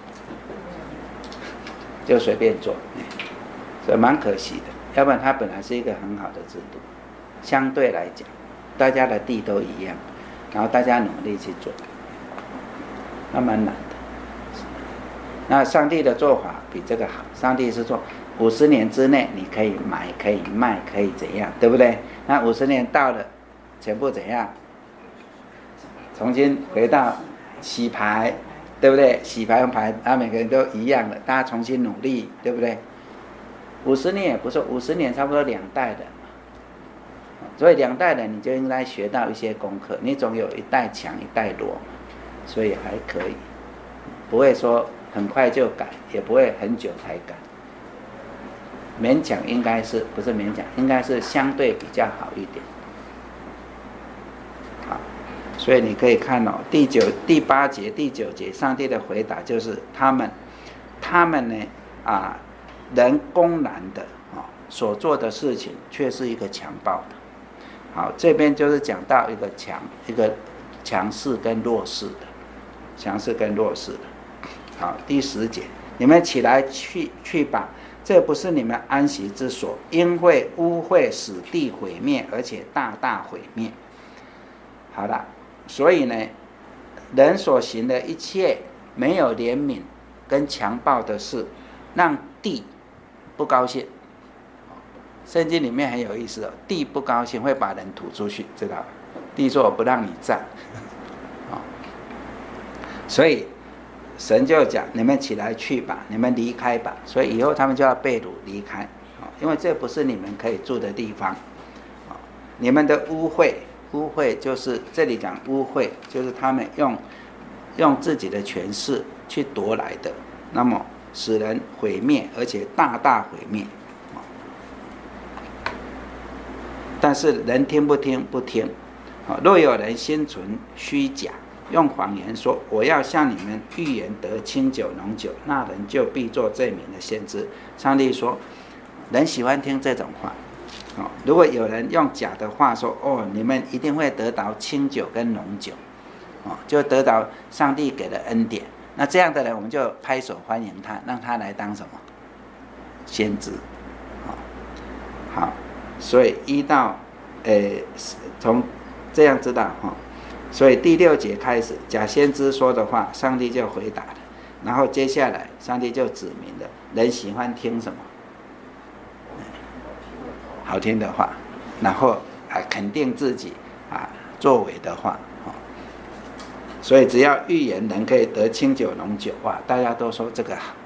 就随便做，所以蛮可惜的。要不然它本来是一个很好的制度，相对来讲，大家的地都一样，然后大家努力去做，那蛮难的。那上帝的做法比这个好，上帝是说50年之内你可以买可以卖可以怎样，对不对？那50年到了，全部怎样？重新回到洗牌，对不对？洗牌用牌，每个人都一样的，大家重新努力，对不对？50年也不是，50年差不多2代人嘛，所以2代人你就应该学到一些功课，你总有一代强一代弱，所以还可以，不会说很快就改，也不会很久才改。勉强应该是不是勉强，应该是相对比较好一点。好，所以你可以看哦，第8节、第9节，上帝的回答就是他们呢人公然的所做的事情，却是一个强暴的。好，这边就是讲到一个强势跟弱势的，强势跟弱势的。好，第10节，你们起来去吧。这不是你们安息之所，因为污秽使地毁灭，而且大大毁灭。好了，所以呢，人所行的一切没有怜悯跟强暴的事，让地不高兴。圣经里面很有意思哦，地不高兴会把人吐出去，知道吧？地说我不让你站，所以神就讲你们起来去吧，你们离开吧。所以以后他们就要被掳离开，因为这不是你们可以住的地方。你们的污秽就是这里讲污秽，就是他们用自己的权势去夺来的，那么使人毁灭，而且大大毁灭。但是人听不听？不听。若有人心存虚假，用谎言说我要向你们预言得清酒浓酒，那人就必做这名的先知。上帝说人喜欢听这种话。如果有人用假的话说你们一定会得到清酒跟浓酒，就得到上帝给的恩典，那这样的人我们就拍手欢迎他，让他来当什么先知。好，所以从这样知道哈。所以第6节开始，假先知说的话，上帝就回答了。然后接下来，上帝就指明了人喜欢听什么，好听的话，然后肯定自己作为的话。所以只要预言人可以得清酒浓酒大家都说这个好。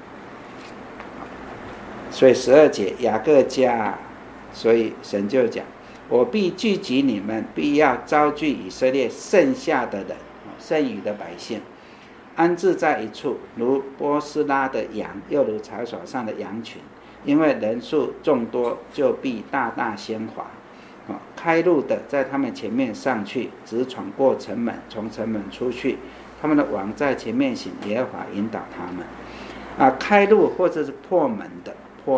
所以12节雅各家，所以神就讲，我必聚集你们，必要招聚以色列剩下的人，剩余的百姓，安置在一处，如波斯拉的羊，又如草场上的羊群，因为人数众多，就必大大鲜华。开路的在他们前面上去，直闯过城门，从城门出去，他们的王在前面行，耶和华引导他们。开路或者是破门的。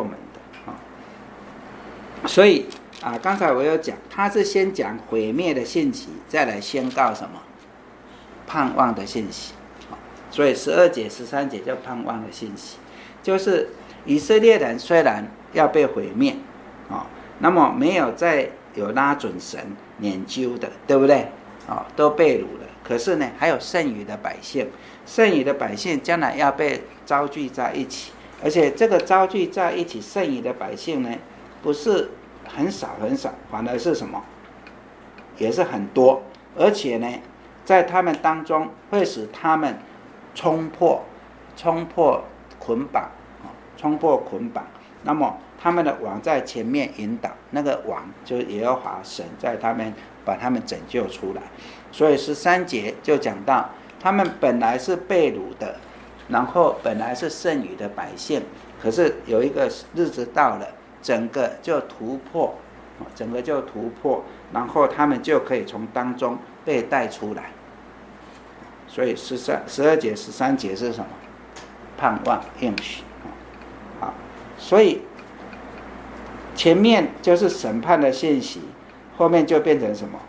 所以刚才我有讲，他是先讲毁灭的信息，再来宣告什么？盼望的信息。所以12节、13节叫盼望的信息，就是以色列人虽然要被毁灭，那么没有再有拉准神研究的，对不对？都被掳了。可是呢，还有剩余的百姓，剩余的百姓将来要被招聚在一起，而且这个招聚在一起剩余的百姓呢，不是很少很少，反而是什么？也是很多，而且呢，在他们当中会使他们冲破捆绑，那么他们的王在前面引导，那个王就是耶和华神，在他们把他们拯救出来。所以13节就讲到，他们本来是被掳的，然后本来是剩余的百姓，可是有一个日子到了，整个就突破，然后他们就可以从当中被带出来。所以12节、13节是什么？盼望应许。好，所以前面就是审判的信息，后面就变成什么？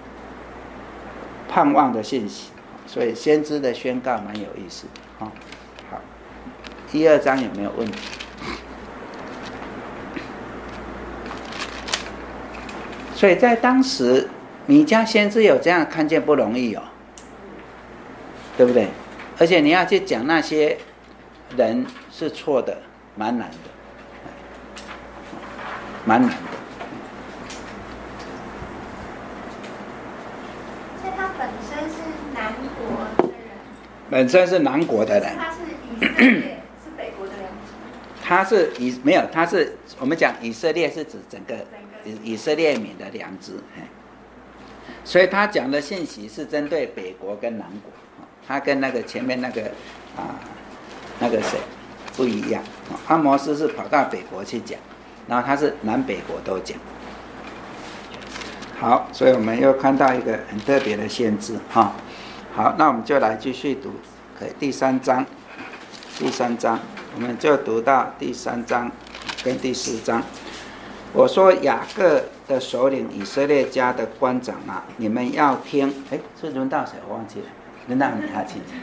盼望的信息。所以先知的宣告蛮有意思的。好，1、2章有没有问题？所以在当时，米迦先知有这样看见不容易对不对？而且你要去讲那些人是错的，蛮难的。 所以他本身是南国的人。 本身是南国的人。 他是以色列，是北国的人。 他是他是我们讲以色列是指整个以色列民的良知。所以他讲的信息是针对北国跟南国，他跟那个前面那个谁不一样。阿摩斯是跑到北国去讲，然后他是南北国都讲。好，所以我们又看到一个很特别的限制。好，那我们就来继续读第3章，我们就读到第3章跟第4章。我说雅各的首领，以色列家的官长你们要听。是轮到谁？我忘记了，轮到你请讲。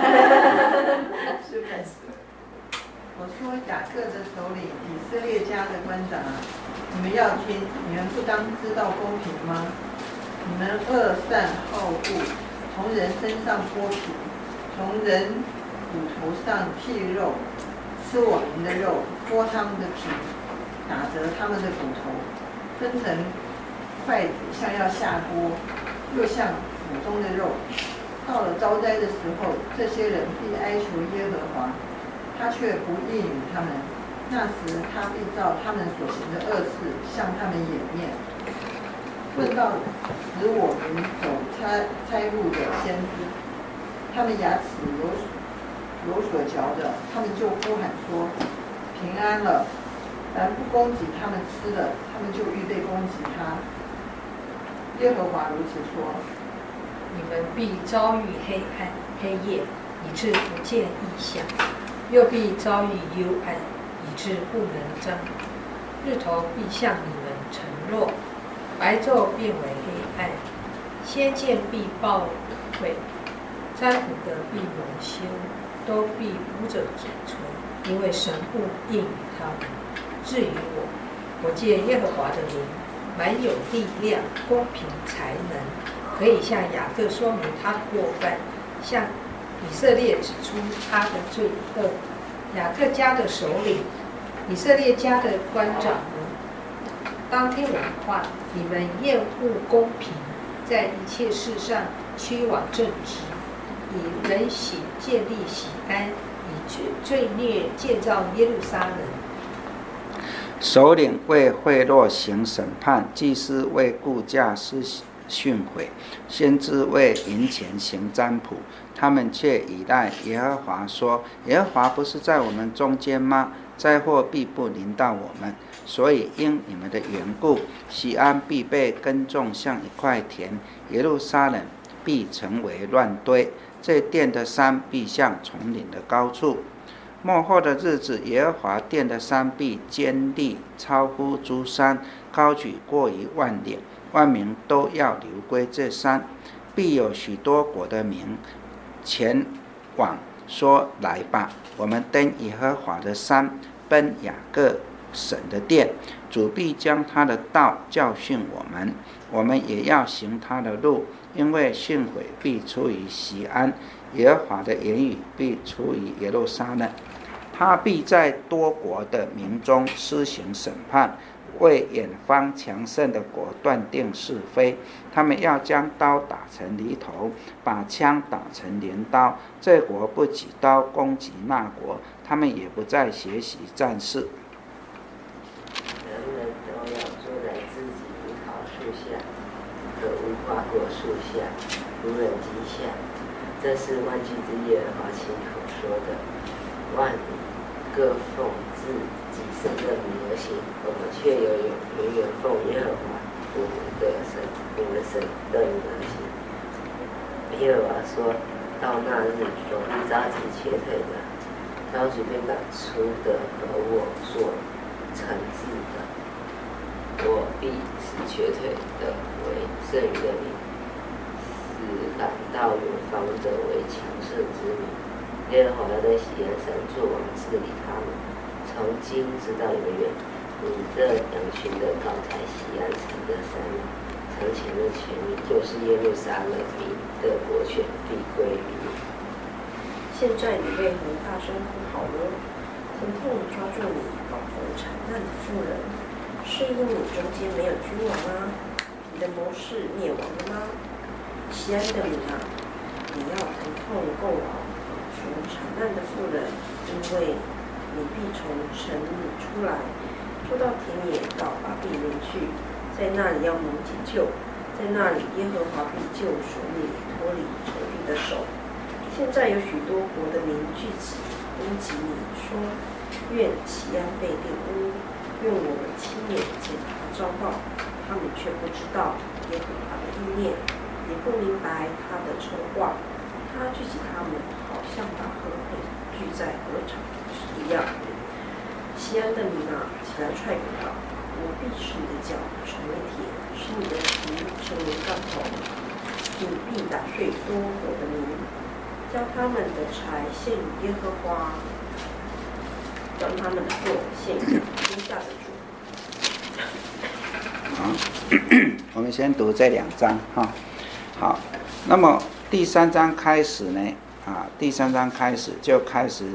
我说雅各的首领，以色列家的官长你们要听，你们不当知道公平吗？你们恶善好恶，从人身上剥皮，从人骨头上剔肉，吃我们的肉，剥他们的皮，打折他们的骨头，分成筷子，像要下锅，又像腹中的肉。到了遭灾的时候，这些人必哀求耶和华，他却不应允他们。那时他必照他们所行的恶事向他们掩面。论到使我们走差路的先知，他们牙齿有所嚼的，他们就呼喊说平安了。凡不攻击他们吃的，他们就预备攻击他。耶和华如此说： 你们必遭遇黑夜，以致不见异象；又必遭遇幽暗，以致不能张。日头必向你们沉落，白昼变为黑暗。先见必暴退，占卜的必蒙羞，都必捂着嘴唇，因为神不应允他们。至于我借耶和华的灵，满有力量、公平、才能， 可以向雅各说明他的过犯，向以色列指出他的罪恶。雅各家的首领，以色列家的官长们，当听我的话，你们厌恶公平，在一切事上趋往正直，以人血建立喜安，以罪孽建造耶路撒冷。 首领为贿赂行审判，祭司为雇价施训诲，先知为银钱行占卜，他们却倚赖耶和华说：耶和华不是在我们中间吗？灾祸必不临到我们。所以因你们的缘故，西安必被耕种像一块田，耶路撒冷必成为乱堆，这殿的山必像丛林的高处。末后的日子，耶和华殿的山必坚立，超乎诸山，高举过于万岭，万民都要流归这山。必有许多国的民前往，说：来吧，我们登耶和华的山，奔雅各神的殿。主必将他的道教训我们，我们也要行他的路，因为训诲必出于锡安，耶和华的言语必出于耶路撒冷。他必在多国的民中施行审判，为远方强盛的国断定是非。他们要将刀打成犁头，把枪打成镰刀。这国不举刀攻击那国，他们也不再学习战事。 人人都要坐在自己樱桃树下和无花果树下，无人讥笑。这是万军之耶和华亲口说的。万民各奉自己神的名而行，我们却永远奉耶和华我们的神的名而行。耶和华说：到那日，我必召集瘸腿的，召集被赶出的和我所惩治的，我必使瘸腿的为剩余的民，使赶到远方的为强盛之民。耶和华在锡安山作王治理他们，从今直到永远。你的羊群的高台锡安城的山，城前的权利就是耶路撒冷民的国权必归于你。 现在你为何大声呼号呢？疼痛抓住你，饱受惨难的妇人，是因你中间没有君王吗？你的谋士灭亡了吗？锡安的民啊，你要疼痛够劳，属惨难的妇人，因为你必从城里出来，出到田野，到巴比伦去，在那里要蒙解救，在那里耶和华必救赎你，脱离仇敌的手。现在有许多国的民聚集，攻击你，说：愿锡安被玷污，愿我们亲眼见他遭报。他们却不知道耶和华的意念，也不明白他的筹划。他聚集他们，好像把河水聚在河场一样。锡安的民啊，起来踹鼓吧！我必使你的脚成为铁，使你的蹄成为杠头。你必打碎多国的民，将他们的财献与耶和华，将他们的货献给天下的主。 好，我们先读这2章哈。好，那么第3章开始呢，第3章开始就开始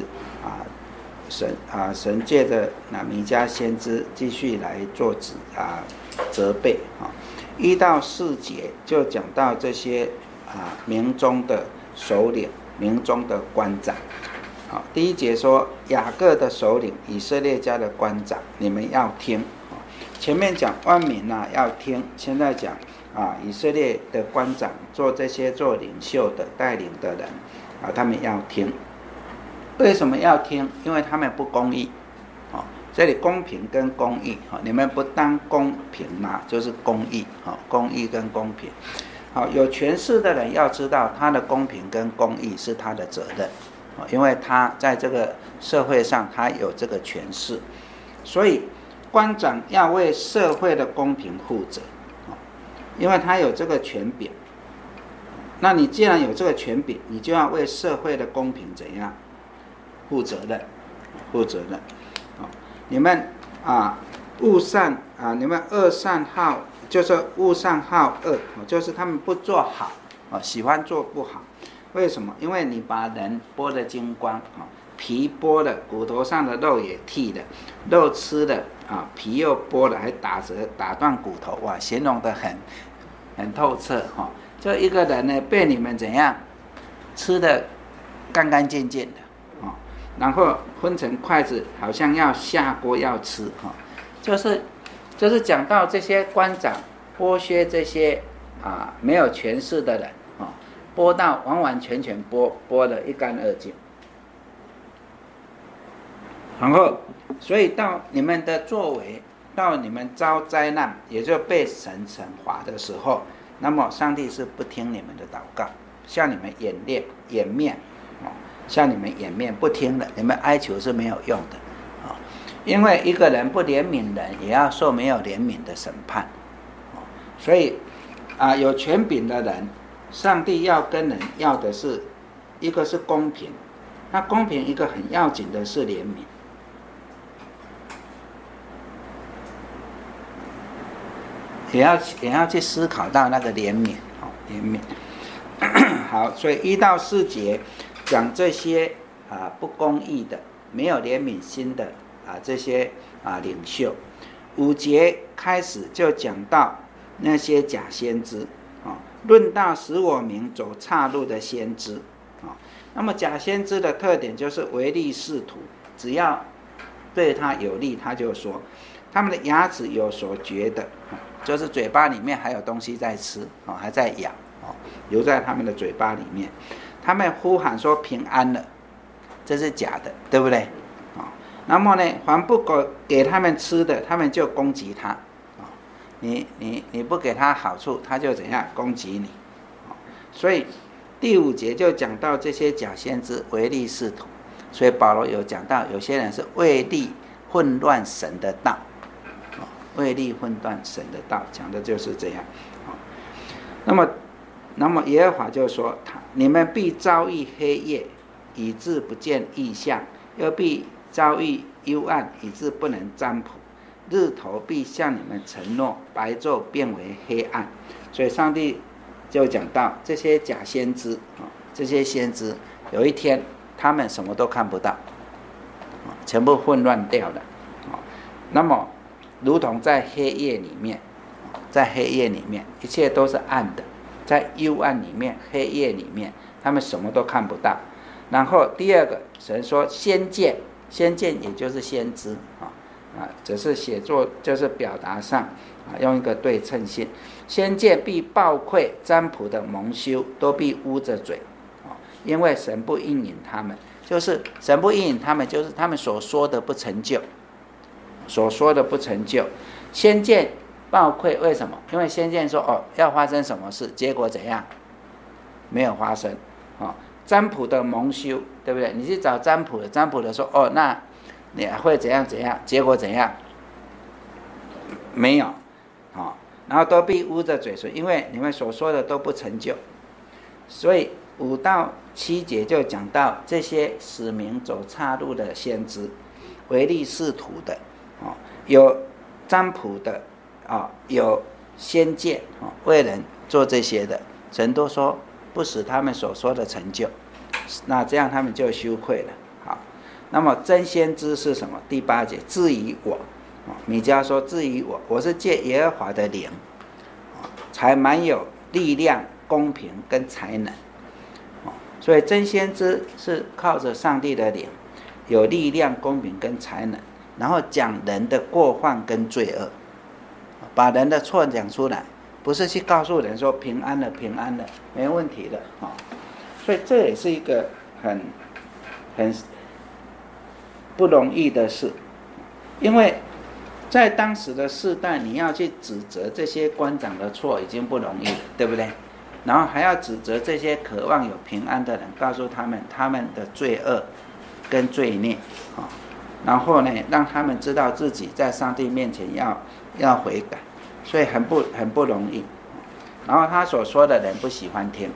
神借着弥迦先知继续来做责备1到4节就讲到这些民中的首领、民中的官长。好，第1节说雅各的首领、以色列家的官长，你们要听。前面讲万民要听，现在讲以色列的官长做这些做领袖的、带领的人他们要听。为什么要听？因为他们不公义。这里公平跟公义，你们不当公平就是公义。公义跟公平。有权势的人要知道他的公平跟公义是他的责任，因为他在这个社会上他有这个权势，所以官长要为社会的公平负责，因为他有这个权柄。那你既然有这个权柄，你就要为社会的公平怎样负责任？你们恶善你们恶善好就是恶上好恶，就是他们不做好，喜欢做不好。为什么？因为你把人剥得精光，皮剥了，骨头上的肉也剔了，肉吃了啊，皮又剥了，还打断骨头，哇，形容得很透彻哈。就一个人呢，被你们怎样吃得干干净净的，然后分成筷子，好像要下锅要吃哈，就是讲到这些官长剥削这些没有权势的人，剥到完完全全剥得一干二净。然后，所以到你们的作为，到你们遭灾难，也就被神惩罚的时候，那么上帝是不听你们的祷告，向你们掩面，向你们掩面不听的，你们哀求是没有用的，因为一个人不怜悯人，也要受没有怜悯的审判，所以有权柄的人，上帝要跟人要的是一个是公平，那公平一个很要紧的是怜悯。也要去思考到那个怜悯，怜悯。好，所以1到4节讲这些不公义的、没有怜悯心的这些领袖。5节开始就讲到那些假先知，论到使我民走岔路的先知。那么假先知的特点就是唯利是图，只要对他有利，他就说。他们的牙齿有所觉的，就是嘴巴里面还有东西在吃，还在咬，留在他们的嘴巴里面。他们呼喊说平安了，这是假的，对不对？那么呢，凡不给他们吃的，他们就攻击他。你不给他好处，他就怎样攻击你。所以第5节就讲到这些假先知唯利是图。所以保罗有讲到，有些人是为利混乱神的道。为利混乱神的道，讲的就是这样。那么耶和华就说，你们必遭遇黑夜，以致不见异象，又必遭遇幽暗，以致不能占卜。日头必向你们承诺，白昼变为黑暗。所以上帝就讲到这些假先知，这些先知有一天他们什么都看不到，全部混乱掉了。那么如同在黑夜里面，一切都是暗的，在幽暗里面、黑夜里面，他们什么都看不到。然后第2个，神说先见也就是先知只是写作就是表达上用一个对称性。先见必暴愧，占卜的蒙羞都必捂着嘴，因为神不应允他们，就是神不应允他们，就是他们所说的不成就。先见暴愧，为什么？因为先见说要发生什么事，结果怎样？没有发生。占卜的蒙羞，对不对？你去找占卜的说那你会怎样，结果怎样？没有。然后都必捂着嘴唇，因为你们所说的都不成就。所以5到7节就讲到这些使民走岔路的先知，唯利是图的。有占卜的，有先见，为人做这些的，神都说不使他们所说的成就，那这样他们就羞愧了。好，那么真先知是什么？第8节，至于我，米迦说至于我是借耶和华的灵，才蛮有力量、公平跟才能。所以真先知是靠着上帝的灵，有力量、公平跟才能。然后讲人的过犯跟罪恶，把人的错讲出来，不是去告诉人说平安了，没问题的。所以这也是一个很不容易的事，因为在当时的世代，你要去指责这些官长的错已经不容易了，对不对？然后还要指责这些渴望有平安的人，告诉他们的罪恶跟罪孽，然后呢，让他们知道自己在上帝面前要悔改，所以很不容易。然后他所说的人不喜欢听，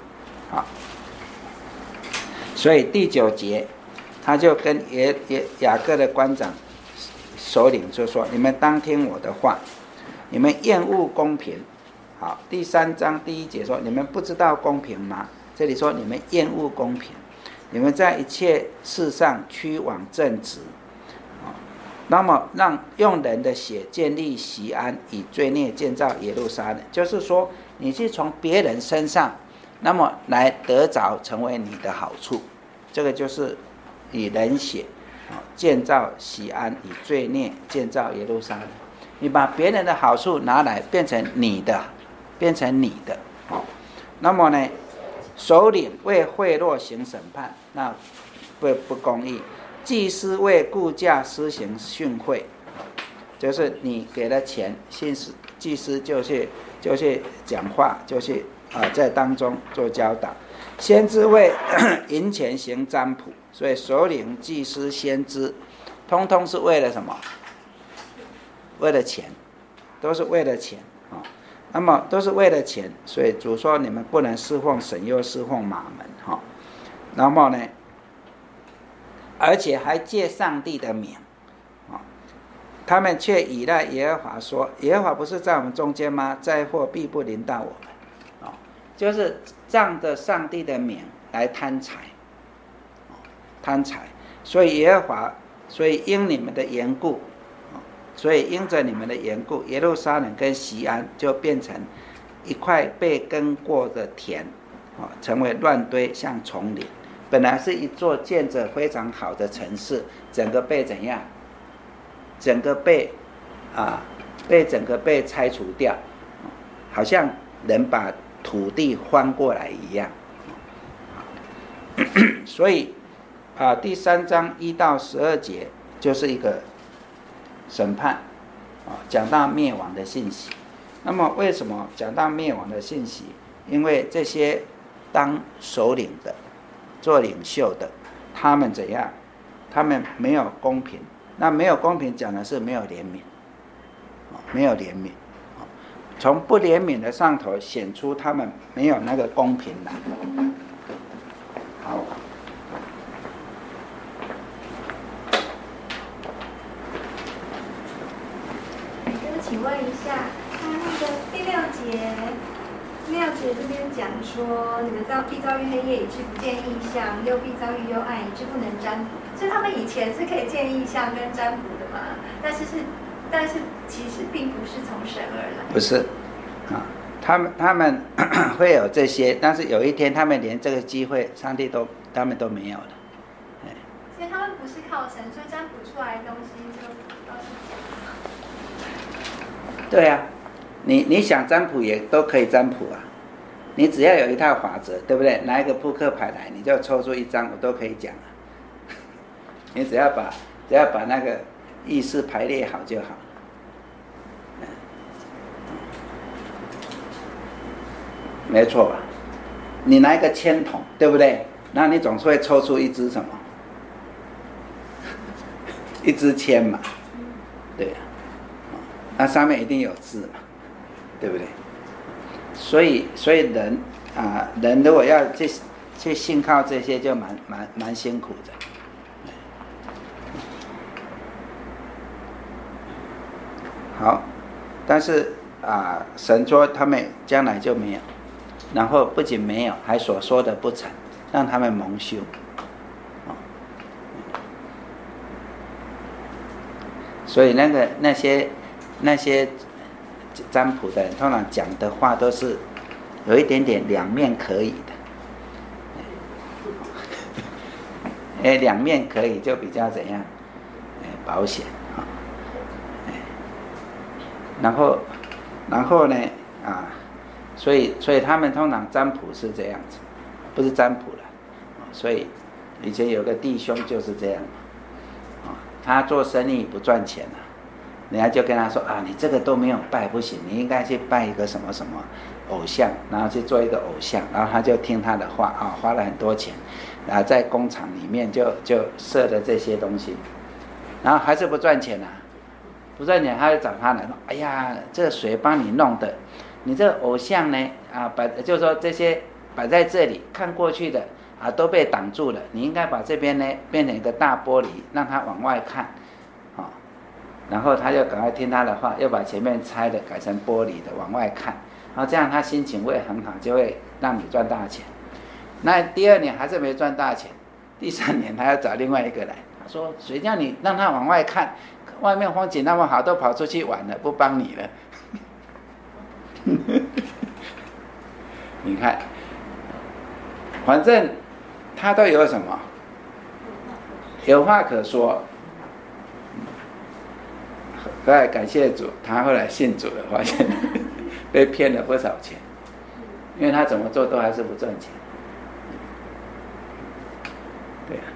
所以第9节，他就跟雅各的官长首领就说：你们当听我的话， 你们厌恶公平。好，第3章第1节说，你们不知道公平吗？这里说你们厌恶公平，你们在一切事上趋往正直。那么让用人的血建立锡安，以罪孽建造耶路撒冷，就是说你是从别人身上，那么来得着成为你的好处，这个就是以人血建造锡安，以罪孽建造耶路撒冷。你把别人的好处拿来变成你的，那么呢，首领为贿赂行审判，那不公义。祭司为雇价施行训诲，就是你给了钱，祭司就去讲话，就去在当中做教导。先知为银钱行占卜，所以首领、祭司、先知，通通是为了什么？为了钱，都是为了钱啊。那么都是为了钱，所以主说你们不能侍奉神又侍奉马门哈。然后呢？而且还借上帝的名，他们却倚赖耶和华说：“耶和华不是在我们中间吗？灾祸必不临到我们。”就是仗着上帝的名来贪财，所以耶和华，所以因你们的缘故，所以因着你们的缘故，耶路撒冷跟锡安就变成一块被耕过的田，成为乱堆，像丛林。本来是一座建着非常好的城市，整个被怎样？整个被拆除掉，好像人把土地翻过来一样。所以第3章1到12节就是一个审判，讲到灭亡的信息。那么为什么讲到灭亡的信息？因为这些当首领的，做领袖的，他们怎样？他们没有公平。那没有公平讲的是没有怜悯，没有怜悯。从不怜悯的上头显出他们没有那个公平来。好， 请问一下，他那个第6节这边讲说，你们必遭遇黑夜，以致不见异象；又必遭遇幽暗，以致不能占卜。所以他们以前是可以见异象跟占卜的嘛？但是其实并不是从神而来。 不是他们会有这些，但是有一天他们连这个机会，上帝他们都没有了。 所以他们不是靠神，所以占卜出来的东西就都是假的。 对啊。你想占卜也都可以占卜啊，你只要有一套法则，对不对？拿一个扑克牌来，你就抽出一张，我都可以讲啊。你只要把那个意识排列好就好了。没错吧？你拿一个签筒，对不对？那你总是会抽出一支什么？一支签嘛，对啊，那上面一定有字嘛。对不对？所以人人如果要去信靠这些，就蛮辛苦的。好，但是神说他们将来就没有，然后不仅没有，还所说的不成，让他们蒙羞。所以那些占卜的人通常讲的话都是有一点点两面可以的，两面可以就比较怎样，保险啊。然后呢所以他们通常占卜是这样子，不是占卜了。所以以前有个弟兄就是这样，他做生意不赚钱了。人家就跟他说你这个都没有拜不行，你应该去拜一个什么什么偶像，然后去做一个偶像，然后他就听他的话花了很多钱，然后在工厂里面就设了这些东西，然后还是不赚钱不赚钱，他就找他来说：“哎呀，这谁帮你弄的？你这个偶像呢就是说这些摆在这里看过去的都被挡住了，你应该把这边呢变成一个大玻璃，让它往外看。” 然后他就赶快听他的话，又把前面拆的改成玻璃的往外看，然后这样他心情会很好，就会让你赚大钱。那第2年还是没赚大钱，第3年他要找另外一个来，他说谁叫你让他往外看，外面风景那么好，都跑出去玩了，不帮你了。你看，反正他都有什么？有话可说。后来感谢主，他后来信主了，发现被骗了不少钱，因为他怎么做都还是不赚钱。对啊。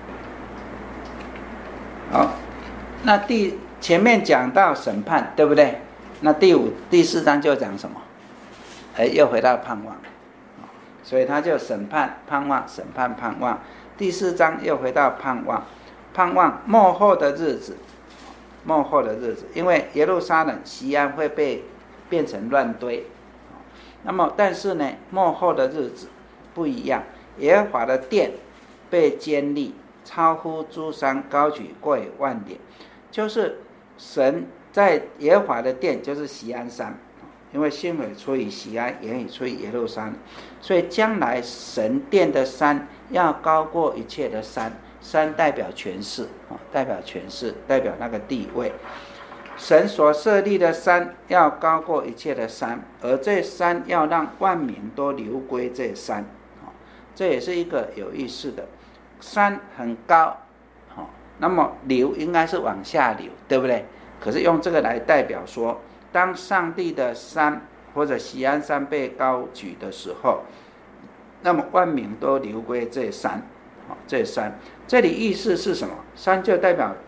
好，那前面讲到审判，对不对？那第4章就讲什么？又回到盼望，所以他就审判、盼望、审判、盼望。第4章又回到盼望，盼望末后的日子。末后的日子，因为耶路撒冷西安会被变成乱堆，那么但是呢，末后的日子不一样，耶和华的殿被坚立，超乎诸山，高举过于万岭，就是神在耶和华的殿，就是锡安山，因为心悔出于锡安，言语出于耶路撒冷，所以将来神殿的山要高过一切的山。山代表权势，代表权势，代表那个地位。神所设立的山要高过一切的山，而这山要让万民都流归这山。这也是一个有意思的。山很高，那么流应该是往下流，对不对？可是用这个来代表说，当上帝的山或者锡安山被高举的时候，那么万民都流归这山。这山，这里意思是什么？山就代表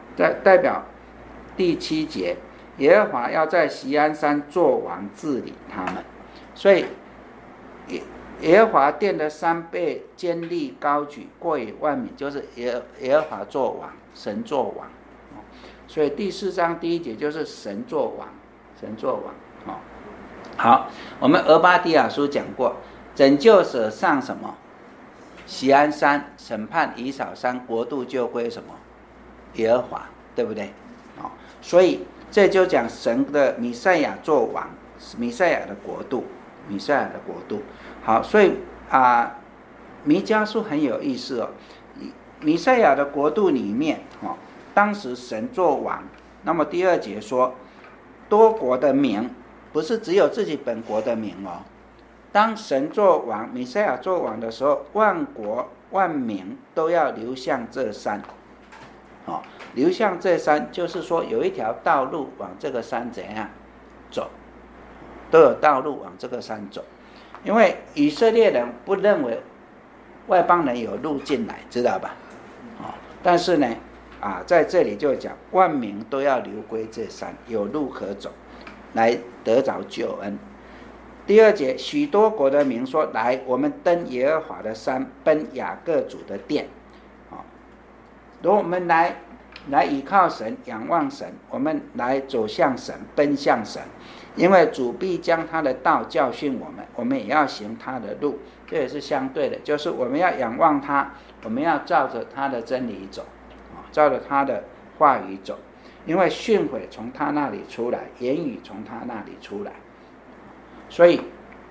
第7节，耶和华要在锡安山作王治理他们，所以耶和华殿的山被坚立高举，过于万民，就是耶和华作王，神作王。所以第4章第1节就是神作王，神作王。好，我们俄巴底亚书讲过，拯救者上什么？锡安山，审判以扫山，国度就归什么？耶和华，对不对？所以这就讲神的弥赛亚做王，弥赛亚的国度，弥赛亚的国度。好，所以弥迦书很有意思哦。弥赛亚的国度里面，当时神做王，那么第2节说，多国的民，不是只有自己本国的民哦。当神做王，弥赛亚做王的时候，万国万民都要流向这山，流向这山，就是说有一条道路往这个山怎样走，都有道路往这个山走，因为以色列人不认为外邦人有路进来，知道吧？但是呢，在这里就讲万民都要流归这山，有路可走，来得着救恩。第2节，许多国的民说，来，我们登耶和华的山，奔雅各主的殿。如果我们来倚靠神，仰望神，我们来走向神，奔向神，因为主必将他的道教训我们，我们也要行他的路。这也是相对的，就是我们要仰望他，我们要照着他的真理走，照着他的话语走，因为训诲从他那里出来，言语从他那里出来。所以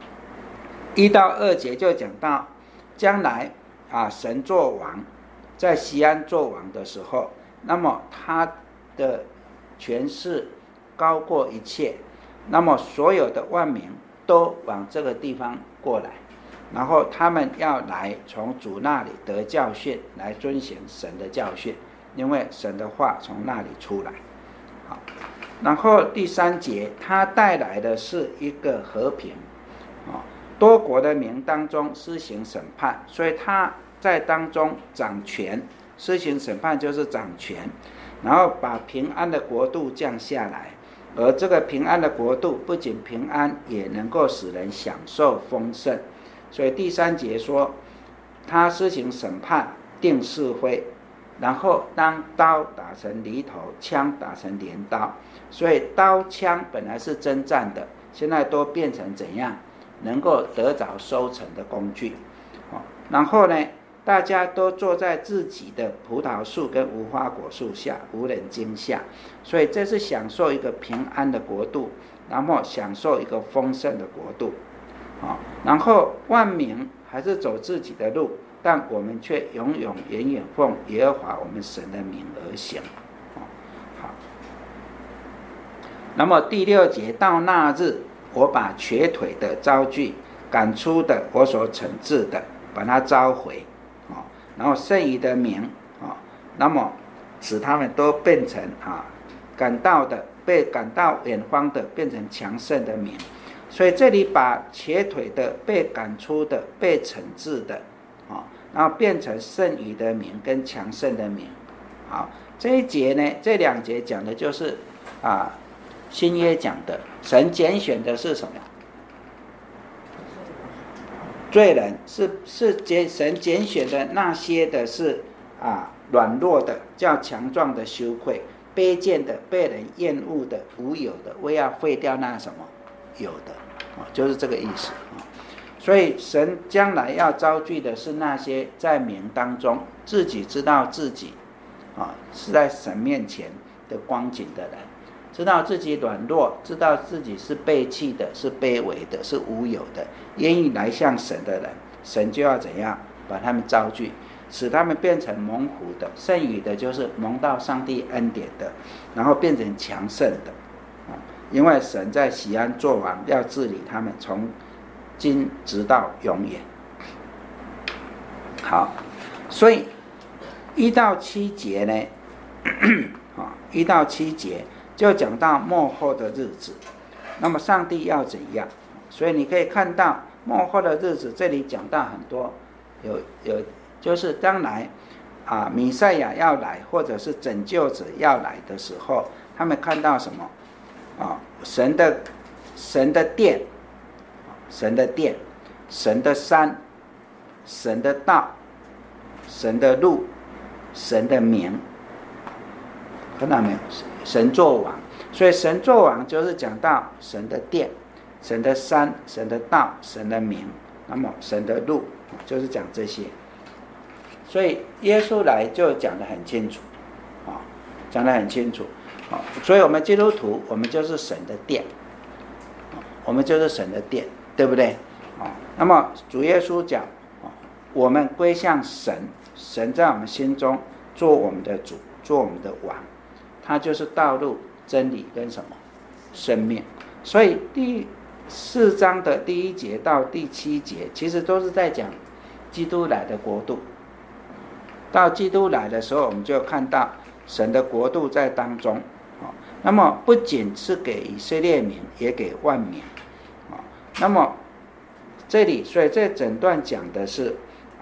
1到2节就讲到将来神作王，在锡安作王的时候，那么他的权势高过一切，那么所有的万民都往这个地方过来，然后他们要来从主那里得教训，来遵行神的教训，因为神的话从那里出来。好，然后第3节，他带来的是一个和平，多国的民当中施行审判，所以他在当中掌权，施行审判就是掌权，然后把平安的国度降下来，而这个平安的国度不仅平安，也能够使人享受丰盛。所以第3节说，他施行审判，定是非，然后当刀打成犁头，枪打成镰刀。所以刀枪本来是征战的，现在都变成怎样能够得着收成的工具。然后呢， 大家都坐在自己的葡萄树跟无花果树下，无人惊吓。所以这是享受一个平安的国度，然后享受一个丰盛的国度。然后万民还是走自己的路，但我们却永永远远奉耶和华我们神的名而行。好，那么第6节，到那日，我把瘸腿的招聚，赶出的我所惩治的，把他召回。然后剩余的名，那么使他们都变成被赶到远方的变成强盛的名。所以这里把瘸腿的、被赶出的、被惩治的，然后变成剩余的名跟强盛的名。好，这一节呢，这2节讲的就是新约讲的，神拣选的是什么？罪人是神拣选的那些的是软弱的，较强壮的羞愧，卑贱的，被人厌恶的，无有的，为要废掉那什么有的，就是这个意思。所以神将来要招聚的是那些在名当中自己知道自己是在神面前的光景的人，知道自己软弱，知道自己是背弃的，是卑微的，是无有的，愿意来向神的人，神就要怎样把他们招聚，使他们变成蒙福的，剩余的就是蒙到上帝恩典的，然后变成强盛的。因为神在锡安作王，要治理他们从今直到永远。好，所以1到7节呢1到7节就讲到末后的日子，那么上帝要怎样？所以你可以看到末后的日子，这里讲到很多，有就是将来弥赛亚要来，或者是拯救者要来的时候，他们看到什么？神的殿，神的殿，神的山，神的道，神的路，神的名，看到没有？神作王，所以神作王就是讲到神的殿、神的山、神的道、神的名，那么神的路就是讲这些。所以耶稣来就讲得很清楚，讲得很清楚。所以我们基督徒，我们就是神的殿，我们就是神的殿，对不对？那么主耶稣讲，我们归向神，神在我们心中做我们的主，做我们的王，他就是道路、真理跟什么生命。所以第4章的第1节到第7节，其实都是在讲基督来的国度。到基督来的时候，我们就看到神的国度在当中。那么不仅是给以色列民，也给万民。那么这里，所以这整段讲的是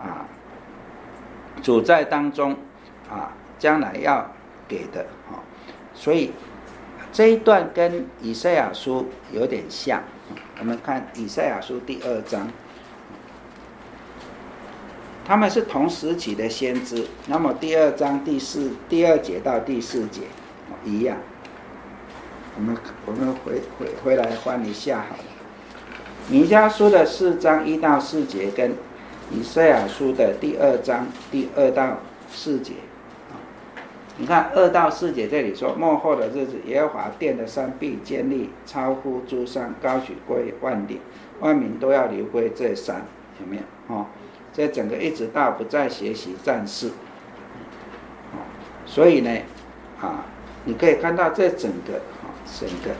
主在当中将来要给的。所以这一段跟以赛亚书有点像。我们看以赛亚书第2章，他们是同时期的先知。那么第2章第2节到第4节一样。我们回来翻一下好了。弥迦书的4章1到4节跟以赛亚书的第2章第2到4节，你看2到4节这里说，末后的日子，耶和华殿的山必坚立，超乎诸山，高举归万岭，万民都要流归这山，有没有？这整个一直到不再学习战事。所以呢你可以看到这整个神的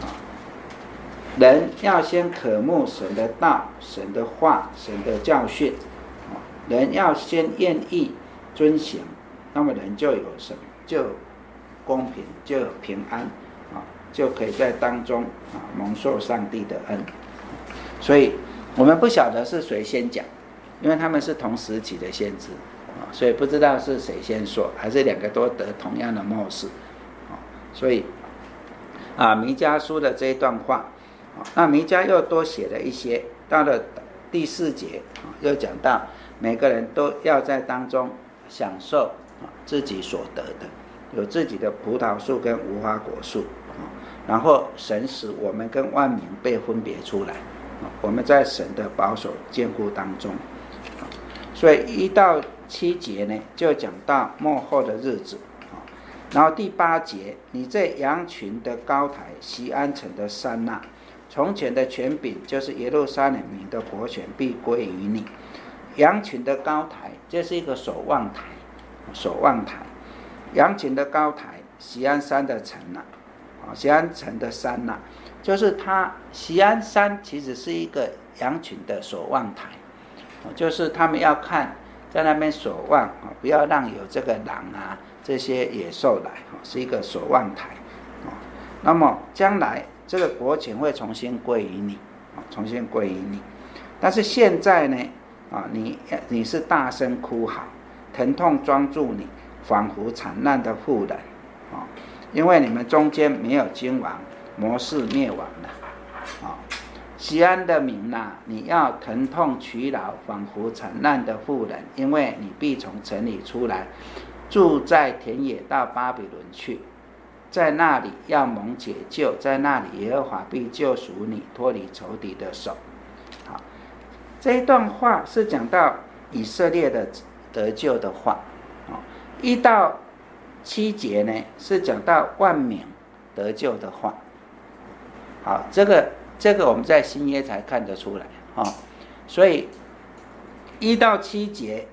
人要先渴慕神的道、神的话、神的教训，人要先愿意遵行，那么人就有什么？就有公平，就有平安，就可以在当中蒙受上帝的恩。所以我们不晓得是谁先讲，因为他们是同时期的先知，所以不知道是谁先说，还是2个都得同样的默示。所以弥迦书的这一段话，那弥迦又多写了一些，到了第4节又讲到每个人都要在当中享受自己所得的，有自己的葡萄树跟无花果树，然后神使我们跟万民被分别出来，我们在神的保守坚固当中。 所以1到7节呢，就讲到末后的日子。然后第8节，你这羊群的高台，锡安城的山呐，从前的权柄就是耶路撒冷民的国权，必归于你。羊群的高台，这是一个守望台，守望台。羊群的高台，锡安山的城呐，锡安城的山呐，就是它锡安山其实是一个羊群的守望台，就是他们要看在那边守望，不要让有这个狼啊这些野兽来，是一个守望台。那么将来这个国权会重新归于你，重新归于你。但是现在呢，你是大声哭嚎，疼痛装住你，仿佛惨难的妇人，因为你们中间没有君王，谋士灭亡了。锡安的民呐，你要疼痛劬劳，仿佛惨难的妇人，因为你必从城里出来，住在田野，到巴比伦去，在那里要蒙解救，在那里耶和华必救赎你，脱离仇敌的手。好，这一段话是讲到以色列的得救的话。1到7节呢，是讲到万民得救的话。好，这个我们在新约才看得出来所以1到7节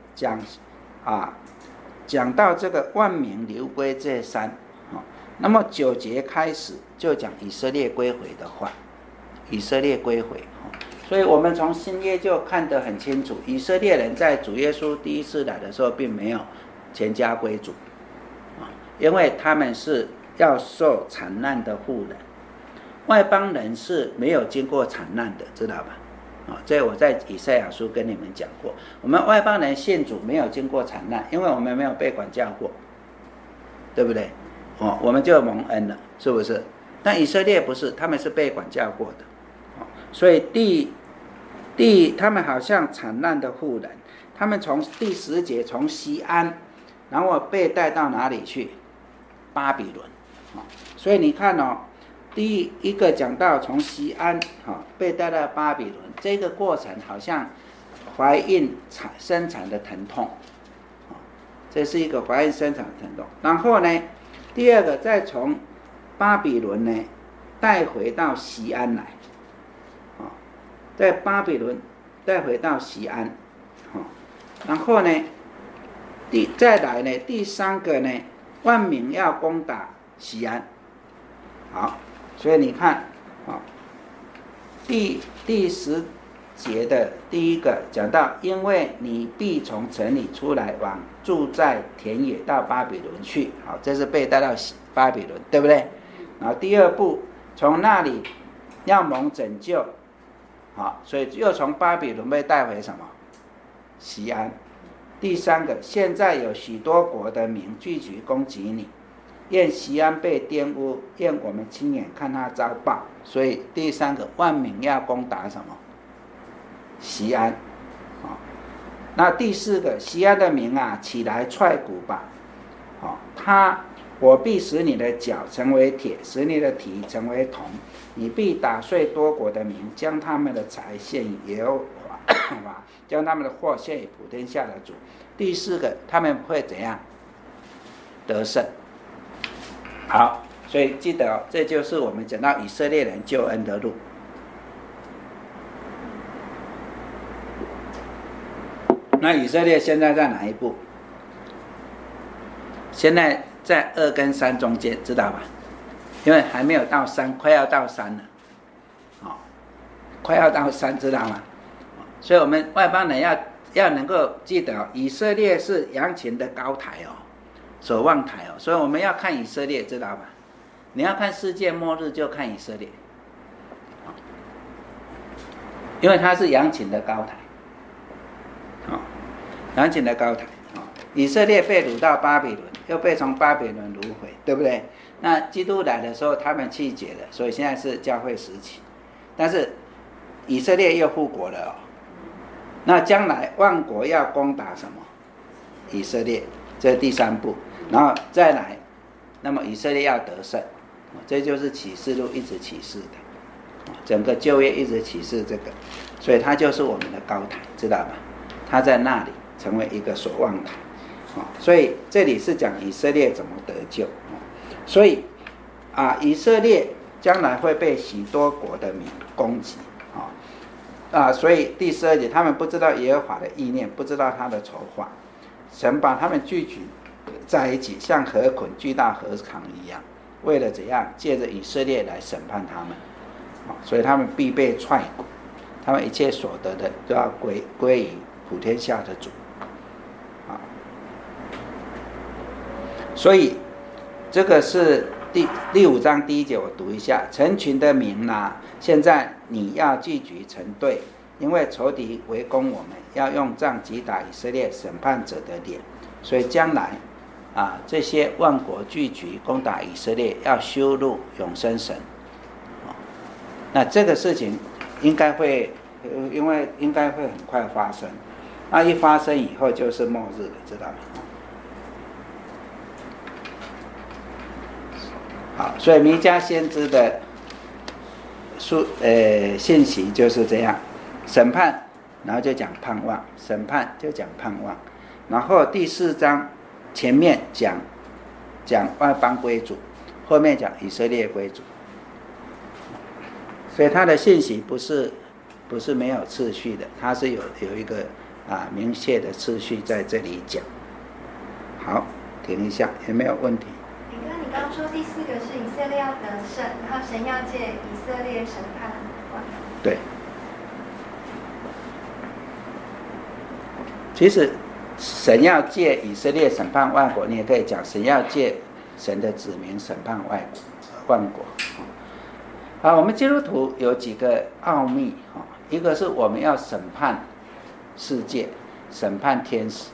讲到这个万民流归这山，那么9节开始就讲以色列归回的话，以色列归回。所以我们从新约就看得很清楚，以色列人在主耶稣第一次来的时候并没有全家归主，因为他们是要受惨难的妇人，外邦人是没有经过惨难的，知道吧？这我在以赛亚书跟你们讲过，我们外邦人信主没有经过惨难，因为我们没有被管教过，对不对？我们就蒙恩了，是不是？但以色列不是，他们是被管教过的，所以他们好像惨难的妇人，他们从第10节从锡安，然后被带到哪里去？巴比伦。所以你看第一个讲到从锡安被带到巴比伦，这个过程好像怀孕生产的疼痛，这是一个怀孕生产的疼痛。然后呢，第二个再从巴比伦呢带回到锡安来，在巴比伦带回到锡安，然后呢再来呢第3个呢，万民要攻打锡安。好，所以你看第10节的第一个讲到，因为你必从城里出来，往住在田野，到巴比伦去。好，这是被带到巴比伦，对不对？然后第2步，从那里要蒙拯救。好，所以又从巴比伦被带回什么？锡安。第3个，现在有许多国的民聚集攻击你，愿锡安被玷污，愿我们亲眼看他遭报。所以第3个，万民要攻打什么？锡安。那第4个，锡安的民啊，起来踹鼓吧。我必使你的脚成为铁，使你的蹄成为铜，你必打碎多国的民，将他们的财献于耶和华，将他们的货献于普天下的主。第4个，他们会怎样？得胜。好，所以记得这就是我们讲到以色列人救恩的路。那以色列现在在哪一步？现在在2跟3中间，知道吧？因为还没有到3，快要到3了，快要到3，知道吗？所以我们外邦人要能够记得，以色列是羊群的高台守望台所以我们要看以色列，知道吧？你要看世界末日就看以色列，因为它是羊群的高台，羊群的高台。以色列被掳到巴比伦，又被从巴比伦掳回，对不对？那基督来的时候，他们弃绝了，所以现在是教会时期。但是以色列又复国了那将来万国要攻打什么？以色列，这是第3步。然后再来，那么以色列要得胜，这就是启示录一直启示的，整个旧约一直启示这个，所以它就是我们的高台，知道吧？它在那里成为一个守望台。所以这里是讲以色列怎么得救。所以以色列将来会被许多国的民攻击。所以第12节，他们不知道耶和华的意念，不知道他的筹划。神把他们聚集在一起，像河捆聚到河塘一样，为了怎样借着以色列来审判他们。所以他们必被踹滚，他们一切所得的都要归于普天下的主。所以这个是第5章第1节，我读一下：成群的民啊，现在你要聚集成队，因为仇敌围攻我们，要用杖击打以色列审判者的脸。所以将来这些万国聚集攻打以色列，要羞辱永生神。那这个事情应该会很快发生。那一发生以后就是末日了，知道吗？好，所以弥迦先知的信息就是这样：审判，然后就讲盼望；审判就讲盼望。然后第4章前面讲外邦归主，后面讲以色列归主。所以他的信息不是没有次序的，他是有一个明确的次序在这里讲。好，停一下，有没有问题？ 你刚刚说第4个是以色列要得胜，然后神要借以色列审判万国。 对。其实神要借以色列审判万国，你也可以讲神要借神的子民审判万国。我们基督徒有几个奥秘，一个是我们要审判世界，审判天使。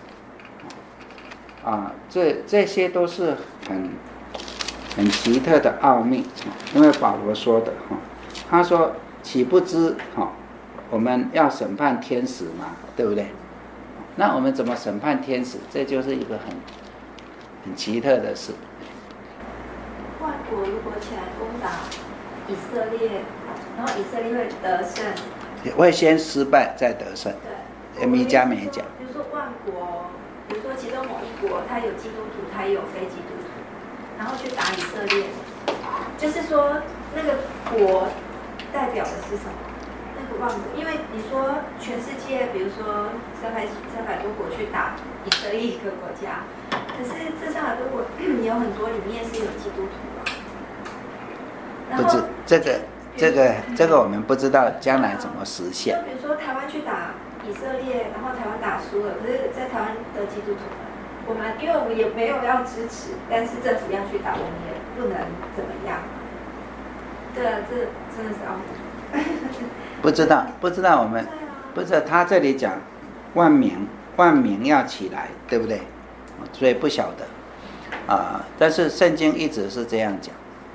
这些都是很奇特的奥秘。因为保罗说的，他说岂不知我们要审判天使嘛，对不对？那我们怎么审判天使？这就是一个很奇特的事。 万国如果起来攻打以色列，然后以色列会得胜， 也会先失败再得胜。 对， 弥迦没讲。 比如说万国，比如说其中某一国，它有基督徒，它也有非基督徒，然后去打以色列，就是说那个国代表的是什么？那个万国，因为你说全世界，比如说300多国去打以色列一个国家，可是这300多国有很多里面是有基督徒的。 不知这个我们不知道将来怎么实现。 就比如说台湾去打以色列，然后台湾打输了，可是在台湾的基督徒，我们因为我们也没有要支持，但是政府要去打，我们也不能怎么样。对啊，这真的是奥秘。 不知道我们不知道他这里讲万民要起来，对不对？所以不晓得但是圣经一直是这样讲。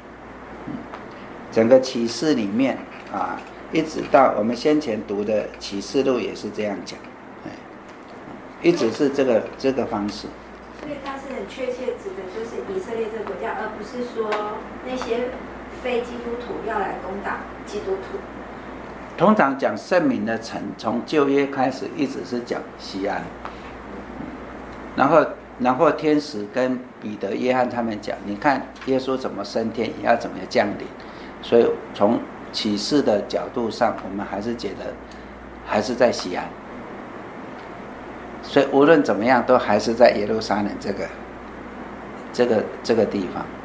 整个启示里面一直到我们先前读的启示录也是这样讲，一直是这个方式。 所以它是很确切指的就是以色列这个国家，而不是说那些非基督徒要来攻打基督徒。 通常讲圣民的城，从旧约开始一直是讲西安，然后天使跟彼得、约翰他们讲，你看耶稣怎么升天，也要怎么降临。所以从启示的角度上，我们还是觉得还是在西安。所以无论怎么样，都还是在耶路撒冷这个地方，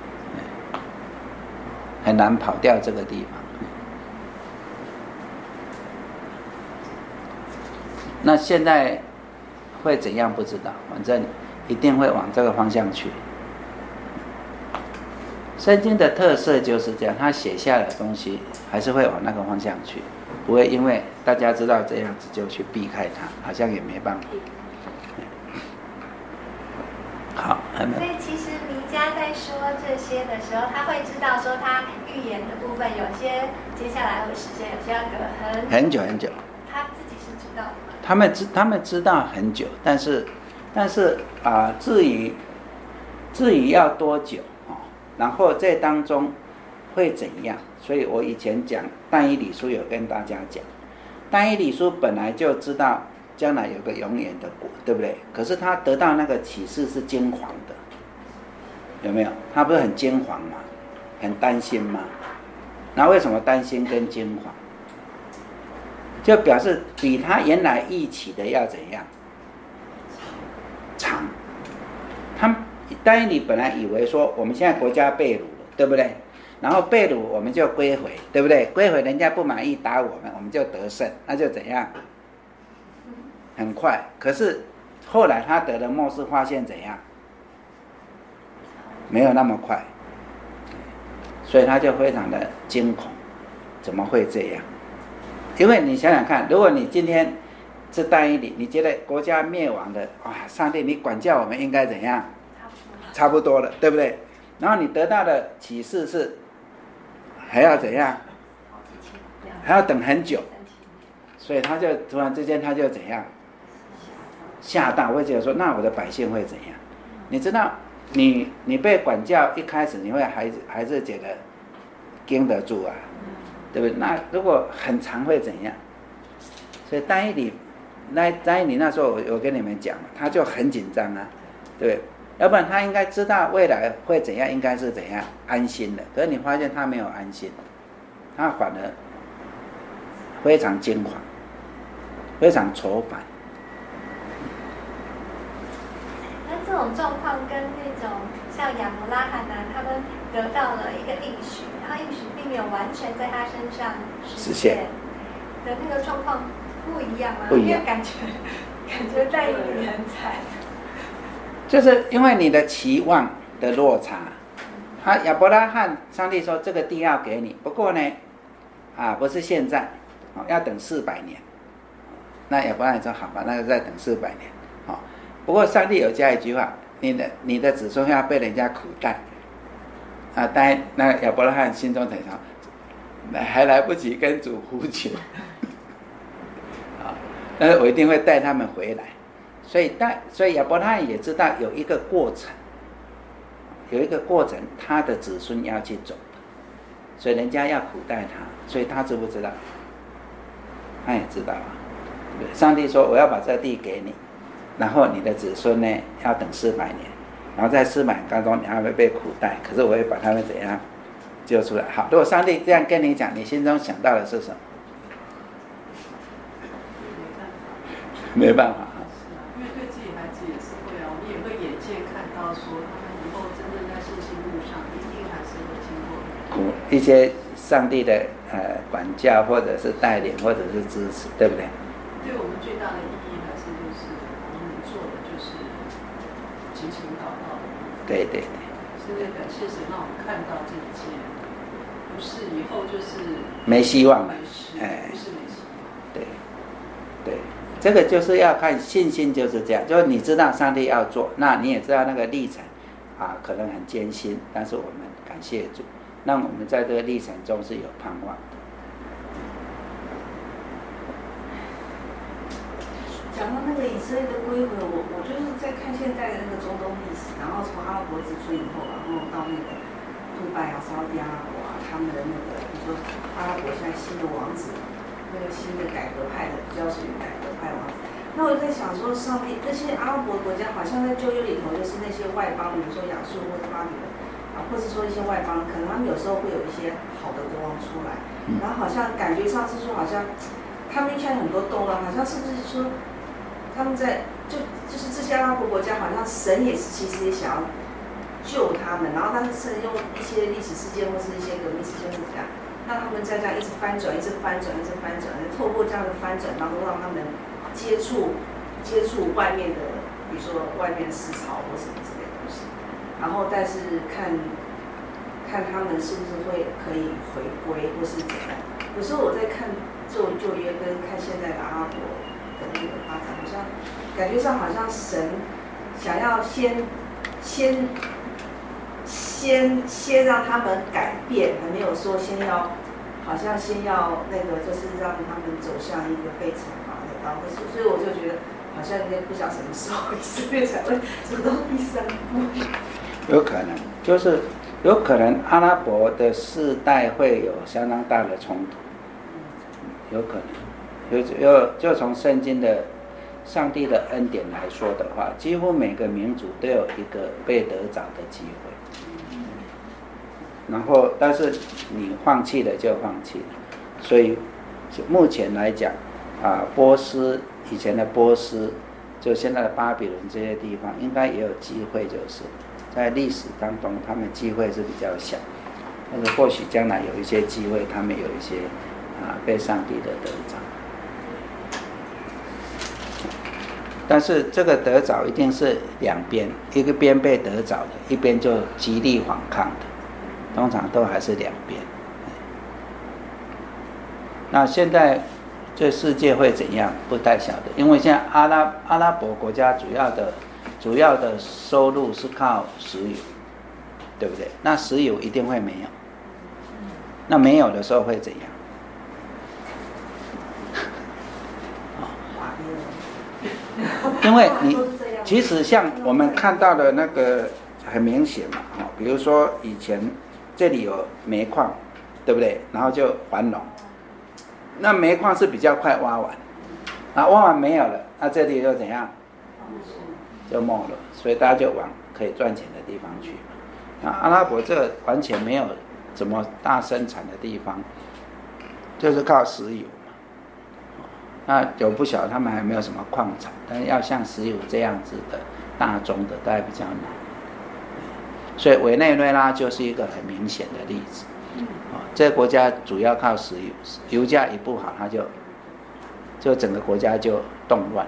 很难跑掉这个地方。那现在会怎样不知道，反正一定会往这个方向去。圣经的特色就是这样，他写下的东西还是会往那个方向去，不会因为大家知道这样子就去避开它，好像也没办法。好， 所以其实弥迦在说这些的时候，他会知道说他预言的部分有些接下来会实现，有些要隔很久，他自己是知道的吗？ 他们知道很久，但是至于要多久然后在当中会怎样？所以我以前讲但以理书有跟大家讲，但以理书本来就知道将来有个永远的国，对不对？可是他得到那个启示是惊惶的，有没有？他不是很惊惶吗？很担心吗？那为什么担心跟惊惶？就表示比他原来预期的要怎样长。他但你本来以为说我们现在国家被掳了，对不对？然后被掳我们就归回，对不对？归回人家不满意打我们，我们就得胜，那就怎样？很快。可是后来他得了末世，发现怎样？没有那么快，所以他就非常的惊恐，怎么会这样？因为你想想看，如果你今天是但以理，你觉得国家灭亡的，哇，上帝你管教我们应该怎样？差不多了，对不对？然后你得到的启示是还要怎样？还要等很久，所以他就突然之间他就怎样？吓到，会觉得说，那我的百姓会怎样？你知道，你被管教一开始你会还是觉得经得住啊，对不对？那如果很长会怎样？所以但以理那时候我跟你们讲，他就很紧张啊，对不对？要不然他应该知道未来会怎样，应该是怎样安心的。可是你发现他没有安心，他反而非常惊慌，非常愁烦。 那这种状况跟那种像亚伯拉罕啊，他们得到了一个应许，然后应许并没有完全在他身上实现的那个状况不一样吗？ 不一样， 因为感觉但以理很惨。 就是因为你的期望的落差。亚伯拉罕，上帝说这个地要给你，不过呢，不是现在，要等400年。那亚伯拉罕说好吧，那就再等400年。不过上帝有加一句话，你的子孙要被人家苦待。但那亚伯拉罕心中在想，还来不及跟主呼求，但是我一定会带他们回来。所以亚伯拉罕也知道有一个过程，他的子孙要去走的，所以人家要苦待他，所以他知不知道？他也知道啊。上帝说我要把这地给你，然后你的子孙呢要等400年，然后在400年当中你还会被苦待，可是我会把他们怎样救出来。好，如果上帝这样跟你讲，你心中想到的是什么？没办法。 因为对自己孩子也是会啊，我们也会眼见看到说，他们以后真正在信心路上，一定还是会经过一些上帝的管教，或者是带领，或者是支持，对不对？ 对我们最大的意义还是就是我们能做的就是勤勤祷告。对。现在感谢神让我们看到这一切，不是以后就是没希望了， 不是没希望。 对。这个就是要看信心，就是这样，就是你知道上帝要做，那你也知道那个历程可能很艰辛，但是我们感谢主，让我们在这个历程中是有盼望的。 讲到那个以色列的归回，我就是在看现在的那个中东历史，然后从阿拉伯之春以后，然后到那个杜拜沙特阿拉伯他们的那个，比如说阿拉伯现在新的王子。那个新的改革派的比较属于改革派王子，那我就在想说，上帝那些阿拉伯国家好像在旧约里头，就是那些外邦，比如说亚述或者巴比伦或是说一些外邦，可能他们有时候会有一些好的国王出来，然后好像感觉上是说，好像他们现在很多动乱，好像是不是说他们在就是这些阿拉伯国家，好像神也是其实也想要救他们，然后但是是用一些历史事件或是一些革命事件是怎样。让他们在这样一直翻转，透过这样的翻转当中，让他们接触外面的，比如说外面的思潮或什么之类的东西。然后，但是看他们是不是可以回归，或是怎样。有时候我在看旧约跟看现在的阿拉伯的那个发展，好像感觉上好像神想要先让他们改变，还没有说好像先要那个，就是让他们走向一个被惩罚的道路。所以我就觉得，好像应该不知道什么时候以色列才会走到第3步。 有可能，就是有可能阿拉伯的世代会有相当大的冲突，有可能，就从圣经的上帝的恩典来说的话，几乎每个民族都有一个被得着的机会。然后，但是你放弃了就放弃了，所以目前来讲，波斯以前的波斯，就现在的巴比伦这些地方，应该也有机会，就是在历史当中，他们机会是比较小，但是或许将来有一些机会，他们有一些被上帝的得着。但是这个得着一定是两边，一个边被得着的，一边就极力反抗的，通常都还是两边。那现在这世界会怎样？不太晓得，因为现在阿拉伯国家主要的收入是靠石油，对不对？那石油一定会没有，那没有的时候会怎样？因为你其实像我们看到的那个很明显嘛，比如说以前这里有煤矿，对不对？然后就繁荣，那煤矿是比较快挖完，挖完没有了，那这里就怎样？就没了，所以大家就往可以赚钱的地方去。那阿拉伯这个完全没有怎么大生产的地方，就是靠石油。那有不晓得他们还没有什么矿产，但是要像石油这样子的大宗的，大概比较难。所以委内瑞拉就是一个很明显的例子。这个国家主要靠石油，油价一不好，它就整个国家就动乱。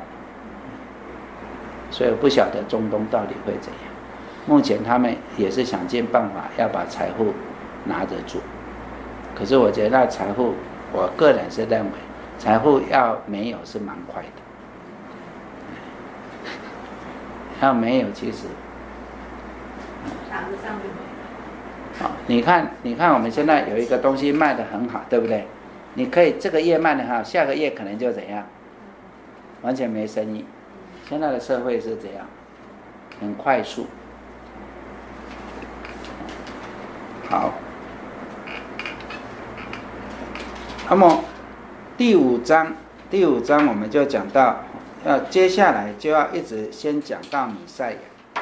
所以不晓得中东到底会怎样。目前他们也是想尽办法要把财富拿得住，可是我觉得那财富，我个人是认为。财富要没有是蛮快的，要没有其实，你看我们现在有一个东西卖得很好，对不对？你可以这个月卖得很好，下个月可能就怎样，完全没生意。现在的社会是这样，很快速。好，那么。第五章我们就讲到，接下来就要一直先讲到弥赛亚。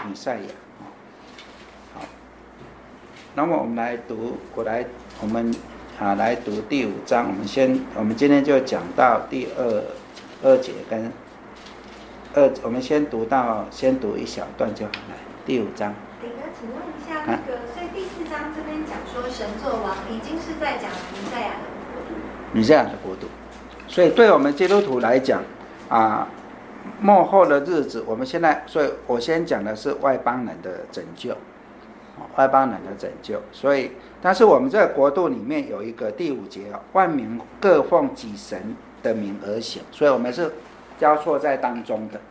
好，那么我们来读，我们来读第五章。我们今天就讲到第二节跟我们先读一小段就好了。第五章。 顶哥，请问一下，所以第4章这边讲说神作王，已经是在讲弥赛亚的国度。 弥赛亚的国度。所以对我们基督徒来讲，末后的日子，所以我先讲的是外邦人的拯救，所以，但是我们这个国度里面有一个第5节万民各奉己神的名而行，所以我们是交错在当中的，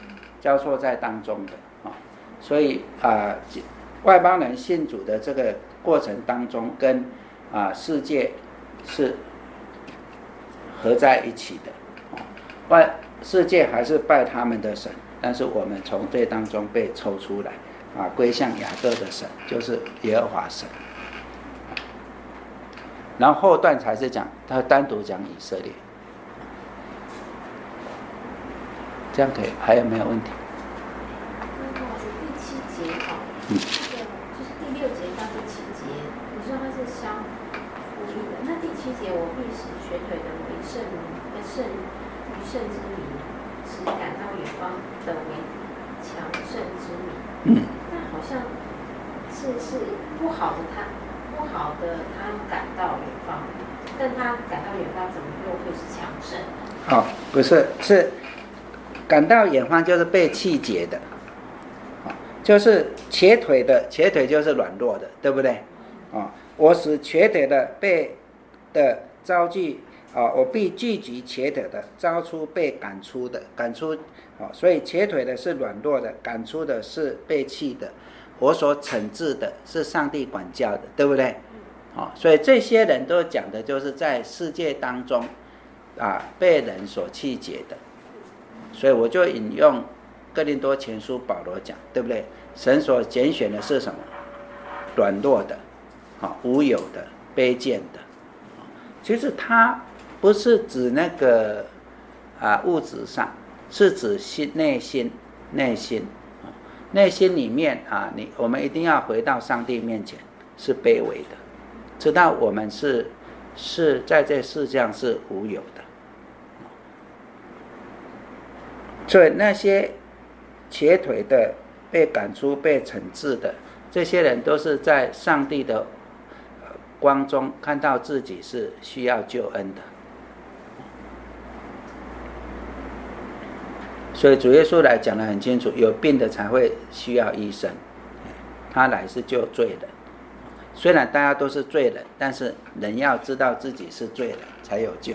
所以外邦人信主的这个过程当中，跟世界是合在一起的，世界还是拜他们的神，但是我们从这当中被抽出来，归向雅各的神，就是耶和华神。然后后段才是讲，他单独讲以色列，这样可以？还有没有问题？ 第7节就是第6节到第7节，你说它是相呼应的，那第7节我必使瘸腿的为圣之民，使感到远方的为强盛之民。那好像是不好的他感到远方，但他感到远方怎么又会是强盛？ 不是，是感到远方就是被气节的，就是瘸腿的，瘸腿就是软弱的，对不对？我使瘸腿的招聚，我必聚集瘸腿的，招出被赶出的，所以瘸腿的是软弱的，赶出的是被弃的，我所惩治的是上帝管教的，对不对？所以这些人都讲的就是在世界当中被人所弃绝的，所以我就引用哥林多前书保罗讲，对不对？神所拣选的是什么？软弱的，无有的，卑贱的。其实它不是指那个物质上， 是指内心里面啊，我们一定要回到上帝面前，是卑微的，知道我们是在这世上是无有的。所以那些瘸腿的、被赶出、被惩治的这些人，都是在上帝的光中看到自己是需要救恩的。所以主耶稣来讲得很清楚，有病的才会需要医生，他来是救罪人。虽然大家都是罪人，但是人要知道自己是罪人才有救。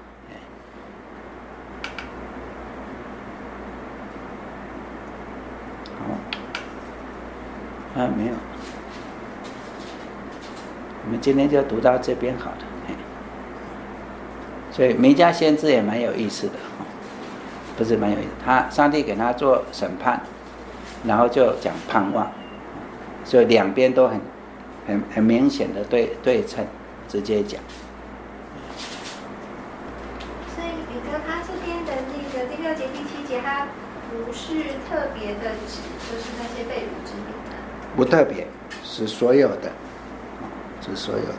好，没有，我们今天就读到这边好了。所以弥迦先知也蛮有意思的，不是蛮有意思，上帝给他做审判，然后就讲盼望，所以两边都很明显的对称，直接讲。 所以彼得他这边的那个第6节、第7节，他不是特别的指就是那些被掳之民的， 不特别，是所有的，是所有的。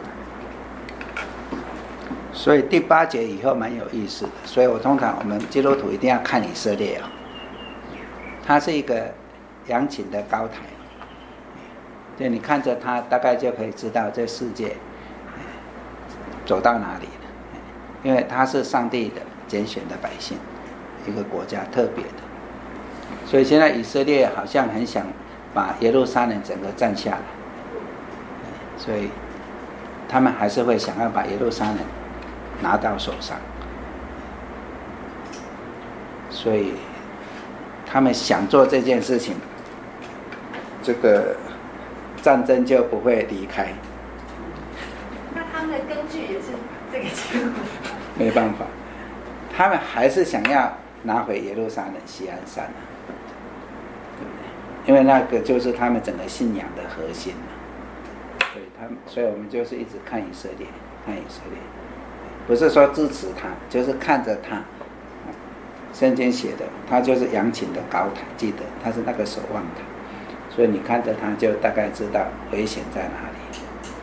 所以第8节以后蛮有意思的，所以我通常我们基督徒一定要看以色列啊，它是一个扬琴的高台，就你看着它，大概就可以知道这世界走到哪里了，因为它是上帝的拣选的百姓，一个国家特别的。所以现在以色列好像很想把耶路撒冷整个占下来，所以他们还是会想要把耶路撒冷拿到手上，所以他们想做这件事情，这个战争就不会离开。 那他们的根据也是这个结果。 没办法，他们还是想要拿回耶路撒冷锡安山，对不对？因为那个就是他们整个信仰的核心，所以我们就是一直看以色列，看以色列。不是说支持他，就是看着他。圣经写的，他就是扬琴的高台，记得他是那个守望台，所以你看着他就大概知道危险在哪里。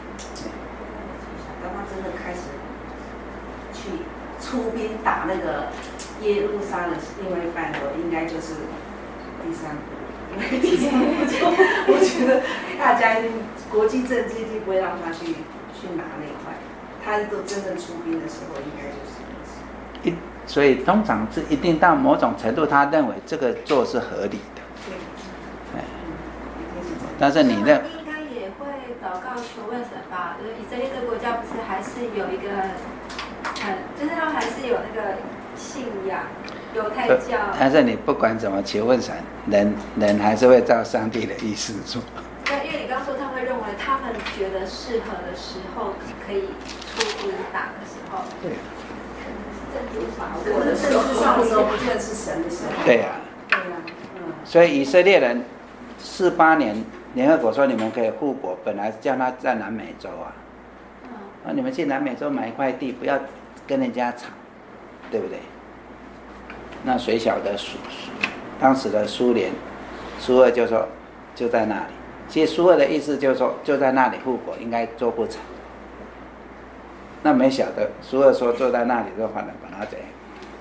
当他真的开始去出兵打那个耶路撒冷另外一半的，应该就是第3步，因为第3步就我觉得大家国际政治一定不会让他去拿那一块。他都真正出兵的时候，应该就是所以通常是一定到某种程度，他认为这个做是合理的。对，但是你认应该也会祷告求问神吧？就是以色列这个国家不是还是有一个就是他们还是有那个信仰犹太教。 但是你不管怎么求问神，人还是会照上帝的意思做。 对，因为你刚说他们会认为他们觉得适合的时候可以出兵打的时候， 对， 政治法我的政治上的时候，不见得是神的时候。 对呀， 对呀， 所以以色列人48年，联合国说你们可以复国，本来叫他在南美洲啊，你们去南美洲买一块地，不要跟人家吵，对不对？那谁晓得当时的苏联，苏俄就说就在那里。其实苏俄的意思就是说，就在那里复国，应该做不成。那没晓得苏俄说坐在那里，就反正把他怎样，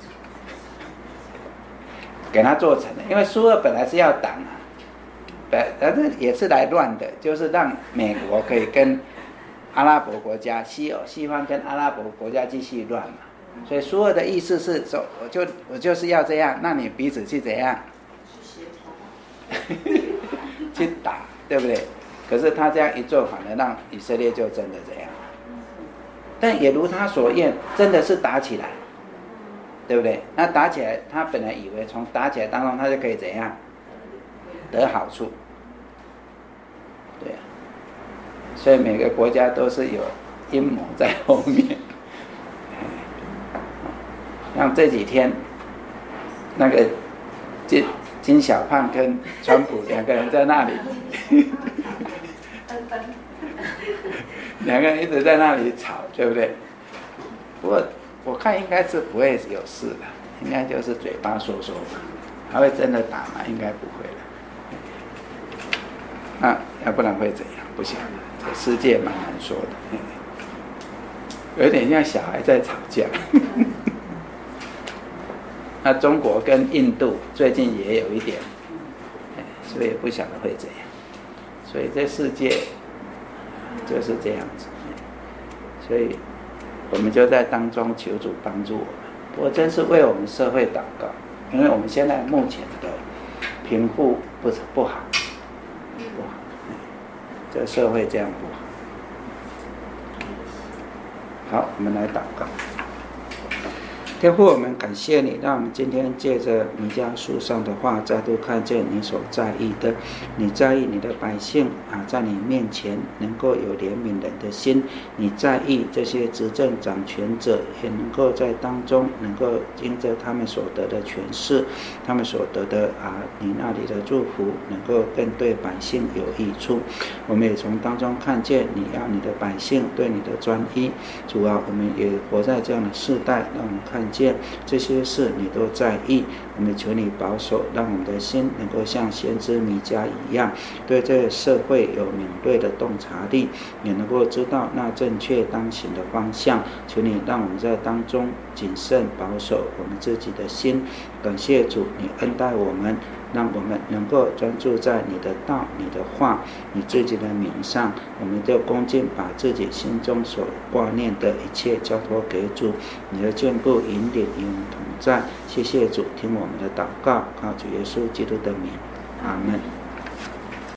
给他做成了。因为苏俄本来是要挡啊，但是也是来乱的，就是让美国可以跟阿拉伯国家西方跟阿拉伯国家继续乱嘛。所以苏俄的意思是说，我就是要这样，那你彼此去怎样？去打。对不对？可是他这样一做，反而让以色列就真的这样，但也如他所愿，真的是打起来，对不对？那打起来，他本来以为从打起来当中，他就可以怎样得好处，对啊。所以每个国家都是有阴谋在后面。像这几天，那个金小胖跟川普2个人在那里，2个人一直在那里吵，对不对？不过我看应该是不会有事的， 应该就是嘴巴说说吧，还会真的打吗？应该不会了。啊，要不然会怎样？不晓得，这世界蛮难说的，有点像小孩在吵架。那中国跟印度最近也有一点，所以也不晓得会怎样。所以这世界就是这样子，所以我们就在当中求主帮助我们。我真是为我们社会祷告，因为我们现在目前的贫富不好，这社会这样不好。好，我们来祷告。天父，我们感谢你，让我们今天借着弥迦书上的话，再度看见你所在意的。你在意你的百姓在你面前能够有怜悯人的心。你在意这些执政掌权者，也能够在当中能够因着他们所得的权势，他们所得的你那里的祝福，能够更对百姓有益处。我们也从当中看见你要你的百姓对你的专一。主啊，我们也活在这样的世代，让我们看见这些事你都在意。我们求你保守，让我们的心能够像先知弥迦一样，对这个社会有敏锐的洞察力，也能够知道那正确当行的方向。求你让我们在当中谨慎保守我们自己的心。感谢主，你恩待我们，让我们能够专注在你的道、你的话、你自己的名上。我们就恭敬把自己心中所挂念的一切交托给主，你的眷顾引领与我们同在。谢谢主，听我们的祷告，靠主耶稣基督的名，阿们。